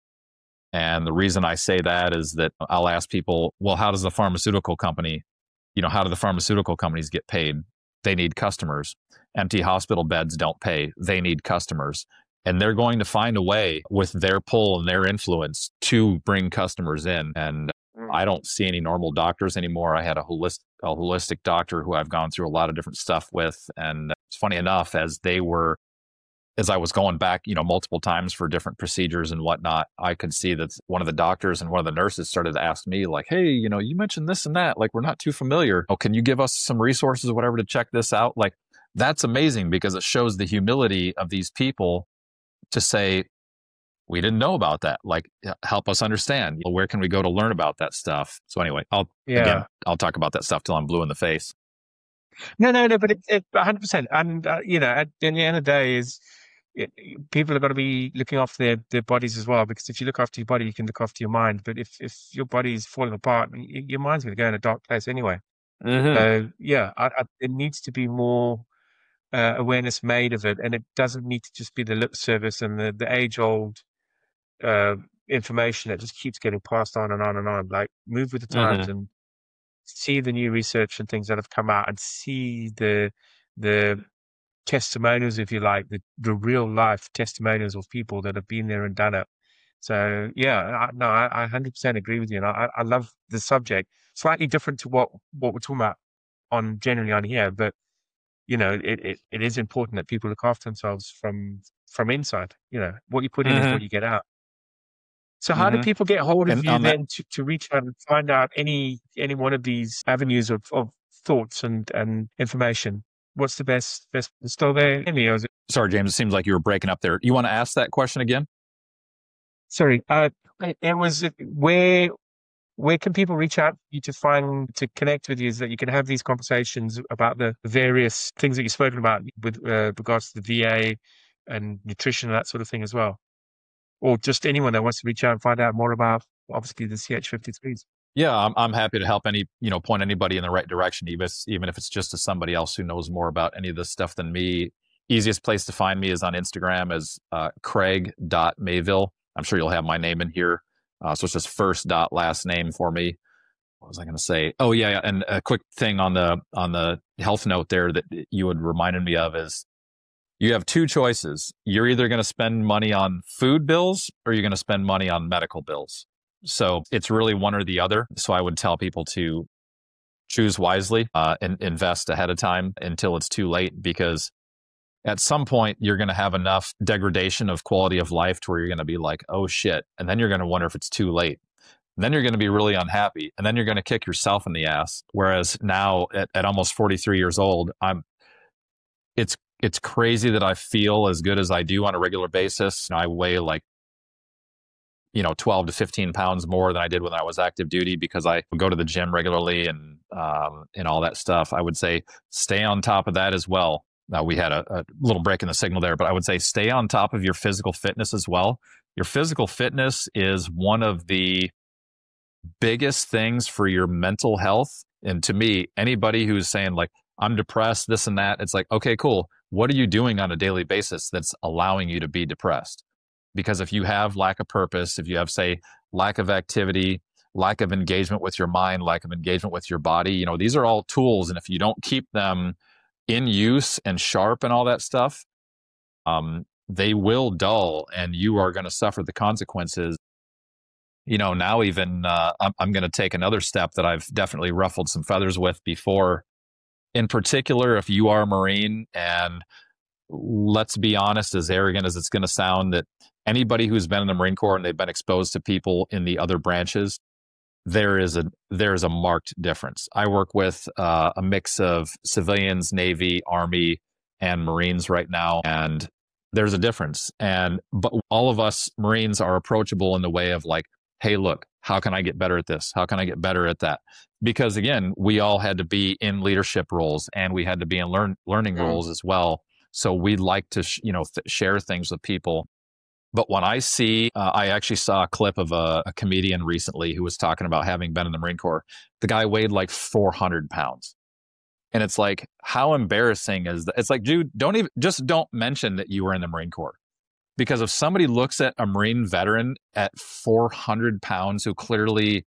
And the reason I say that is that I'll ask people, well, how does the pharmaceutical company, you know, how do the pharmaceutical companies get paid? They need customers. Empty hospital beds don't pay. They need customers. And they're going to find a way with their pull and their influence to bring customers in. And I don't see any normal doctors anymore. I had a holistic, a holistic doctor who I've gone through a lot of different stuff with. And it's funny enough, as they were, as I was going back, you know, multiple times for different procedures and whatnot, I could see that one of the doctors and one of the nurses started to ask me like, hey, you know, you mentioned this and that, like, we're not too familiar. Oh, can you give us some resources or whatever to check this out? Like, that's amazing because it shows the humility of these people to say, we didn't know about that. Like, help us understand. Where can we go to learn about that stuff? So anyway, I'll, yeah. again, I'll talk about that stuff till I'm blue in the face. No, no, no, but it's it, one hundred percent. And, uh, you know, at, at the end of the day is it, people have got to be looking after their, their bodies as well, because if you look after your body, you can look after your mind. But if, if your body is falling apart, your mind's going to go in a dark place anyway. Mm-hmm. So, yeah, I, I, it needs to be more uh, awareness made of it. And it doesn't need to just be the lip service and the, the age-old uh, information that just keeps getting passed on and on and on. Like, move with the times mm-hmm. and see the new research and things that have come out, and see the the testimonials, if you like, the, the real life testimonials of people that have been there and done it. So yeah, I, no, I, I one hundred percent agree with you. And I, I love the subject. Slightly different to what, what we're talking about on generally on here, but you know, it, it, it is important that people look after themselves from from inside. You know, what you put in mm-hmm. is what you get out. So how mm-hmm. do people get hold of and you then that- to, to reach out and find out any any one of these avenues of, of thoughts and, and information? What's the best best still there? Amy, or is it- Sorry, James, it seems like you were breaking up there. You want to ask that question again? Sorry, uh, it was where where can people reach out to you to find to connect with you, is that you can have these conversations about the various things that you've spoken about with uh, regards to the V A and nutrition and that sort of thing as well? Or just anyone that wants to reach out and find out more about, obviously, the C H fifty-threes. Yeah, I'm I'm happy to help any, you know, point anybody in the right direction, even if, even if it's just to somebody else who knows more about any of this stuff than me. Easiest place to find me is on Instagram as uh, Craig dot Mayville. I'm sure you'll have my name in here. Uh, so it's just first dot last name for me. What was I going to say? Oh yeah, yeah, and a quick thing on the on the health note there that you had reminded me of is, you have two choices. You're either going to spend money on food bills or you're going to spend money on medical bills. So it's really one or the other. So I would tell people to choose wisely uh, and invest ahead of time until it's too late, because at some point you're going to have enough degradation of quality of life to where you're going to be like, oh shit. And then you're going to wonder if it's too late. then you're going to be really unhappy. And then you're going to kick yourself in the ass. Whereas now at, at almost forty-three years old, I'm, it's, it's crazy that I feel as good as I do on a regular basis. I weigh like, you know, twelve to fifteen pounds more than I did when I was active duty because I go to the gym regularly and, um, and all that stuff. I would say stay on top of that as well. Now we had a, a little break in the signal there, but I would say stay on top of your physical fitness as well. Your physical fitness is one of the biggest things for your mental health. And to me, anybody who's saying like, I'm depressed, this and that, it's like, okay, cool. What are you doing on a daily basis that's allowing you to be depressed? Because if you have lack of purpose, if you have, say, lack of activity, lack of engagement with your mind, lack of engagement with your body, you know, these are all tools. And if you don't keep them in use and sharp and all that stuff, um, they will dull and you are going to suffer the consequences. You know, now even uh, I'm, I'm going to take another step that I've definitely ruffled some feathers with before. In particular, if you are a Marine, and let's be honest, as arrogant as it's going to sound, that anybody who's been in the Marine Corps and they've been exposed to people in the other branches, there is a there is a marked difference. I work with uh, a mix of civilians, Navy, Army, and Marines right now, and there's a difference. And but all of us Marines are approachable in the way of like, hey, look, how can I get better at this? How can I get better at that? Because again, we all had to be in leadership roles and we had to be in learn learning mm. roles as well. So we like to, sh- you know, th- share things with people. But when I see, uh, I actually saw a clip of a, a comedian recently who was talking about having been in the Marine Corps. The guy weighed like four hundred pounds. And it's like, how embarrassing is that? It's like, dude, don't even, just don't mention that you were in the Marine Corps. Because if somebody looks at a Marine veteran at four hundred pounds who clearly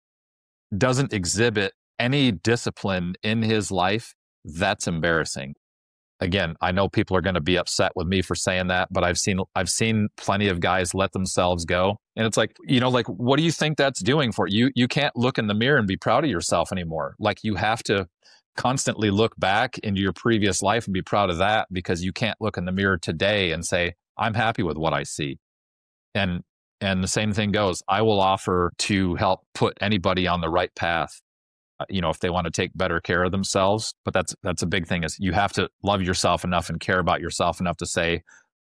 doesn't exhibit any discipline in his life, that's embarrassing. Again, I know people are going to be upset with me for saying that, but I've seen I've seen plenty of guys let themselves go. And it's like, you know, like, what do you think that's doing for you? You can't look in the mirror and be proud of yourself anymore. Like, you have to constantly look back into your previous life and be proud of that, because you can't look in the mirror today and say, I'm happy with what I see. And and the same thing goes. I will offer to help put anybody on the right path, you know, if they want to take better care of themselves. But that's that's a big thing, is you have to love yourself enough and care about yourself enough to say,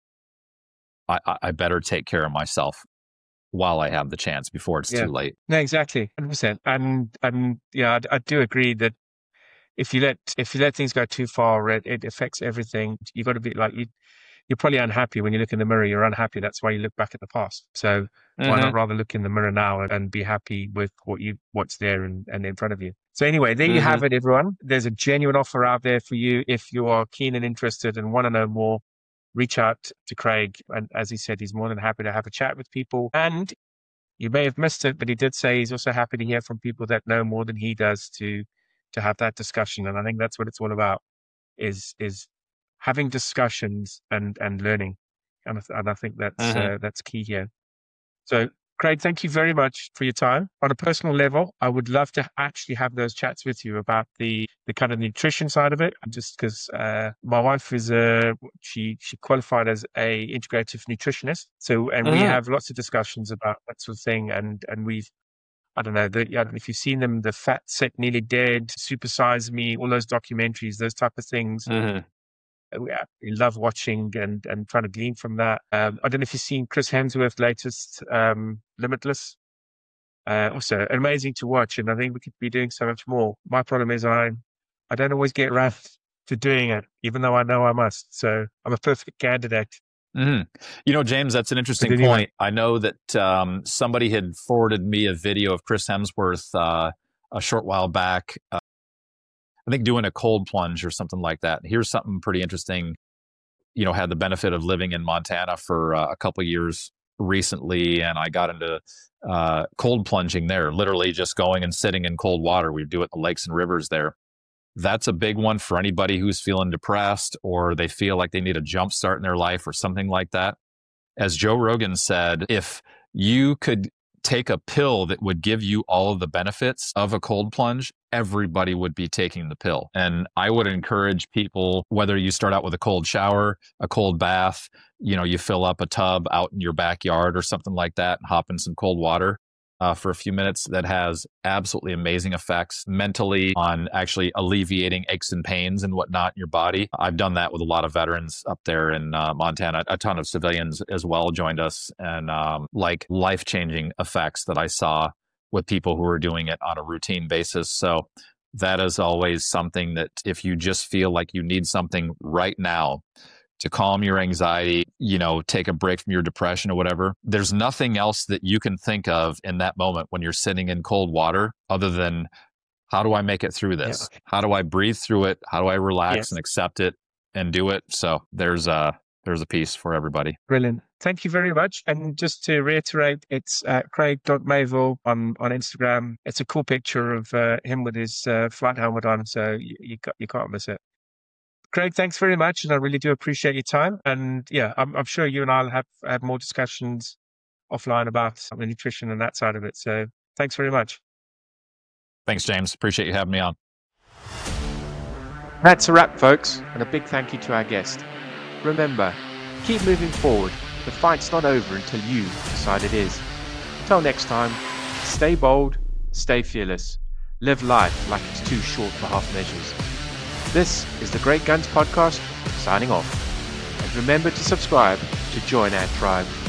I, I better take care of myself while I have the chance before it's yeah. too late. No, exactly. one hundred percent. And, and yeah, I, I do agree that if you let, if you let things go too far, it, it affects everything. You got to be like, you, you're probably unhappy when you look in the mirror, you're unhappy. That's why you look back at the past. So mm-hmm. why not rather look in the mirror now and, and be happy with what you, what's there and, and in front of you. So anyway, there mm-hmm. you have it, everyone. There's a genuine offer out there for you. If you are keen and interested and want to know more, reach out to Craig. And as he said, he's more than happy to have a chat with people. And you may have missed it, but he did say he's also happy to hear from people that know more than he does to, to have that discussion. And I think that's what it's all about, is, is, having discussions and, and learning. And I, th- and I think that's, uh-huh. uh, that's key here. So Craig, thank you very much for your time. On a personal level, I would love to actually have those chats with you about the, the kind of nutrition side of it, just because uh, my wife is a, she, she qualified as a integrative nutritionist. So, and uh-huh. we have lots of discussions about that sort of thing. And, and we've, I don't know, the, I don't know if you've seen them, the Fat Set Nearly Dead, Super Size Me, all those documentaries, those type of things. Uh-huh. We love watching and, and trying to glean from that. Um, I don't know if you've seen Chris Hemsworth's latest um, Limitless. Uh, also amazing to watch, and I think we could be doing so much more. My problem is I I don't always get around to doing it, even though I know I must. So I'm a perfect candidate. Mm-hmm. You know, James, that's an interesting anyway, point. I know that um, somebody had forwarded me a video of Chris Hemsworth uh, a short while back. Uh, I think doing a cold plunge or something like that. Here's something pretty interesting. You know, had the benefit of living in Montana for uh, a couple of years recently, and I got into uh, cold plunging there, literally just going and sitting in cold water. We do it in the lakes and rivers there. That's a big one for anybody who's feeling depressed or they feel like they need a jump start in their life or something like that. As Joe Rogan said, if you could take a pill that would give you all of the benefits of a cold plunge, everybody would be taking the pill. And I would encourage people, whether you start out with a cold shower, a cold bath, you know, you fill up a tub out in your backyard or something like that and hop in some cold water. uh, for a few minutes that has absolutely amazing effects mentally on actually alleviating aches and pains and whatnot in your body. I've done that with a lot of veterans up there in uh, Montana. A ton of civilians as well joined us, and um, like life-changing effects that I saw with people who are doing it on a routine basis. So that is always something that if you just feel like you need something right now to calm your anxiety, you know, take a break from your depression or whatever, there's nothing else that you can think of in that moment when you're sitting in cold water other than, how do I make it through this? Yeah. How do I breathe through it? How do I relax yes. and accept it and do it? So there's a, there's a piece for everybody. Brilliant. Thank you very much. And just to reiterate, it's uh, craig dot mayville on, on Instagram. It's a cool picture of uh, him with his uh, flight helmet on, so you, you, you can't miss it. Craig, thanks very much, and I really do appreciate your time. And yeah, I'm, I'm sure you and I'll have, have more discussions offline about the nutrition and that side of it. So thanks very much. Thanks, James. Appreciate you having me on. That's a wrap, folks, and a big thank you to our guest. Remember, keep moving forward. The fight's not over until you decide it is. Till next time, stay bold, stay fearless, live life like it's too short for half measures. This is the Great Guns Podcast, signing off. And remember to subscribe to join our tribe.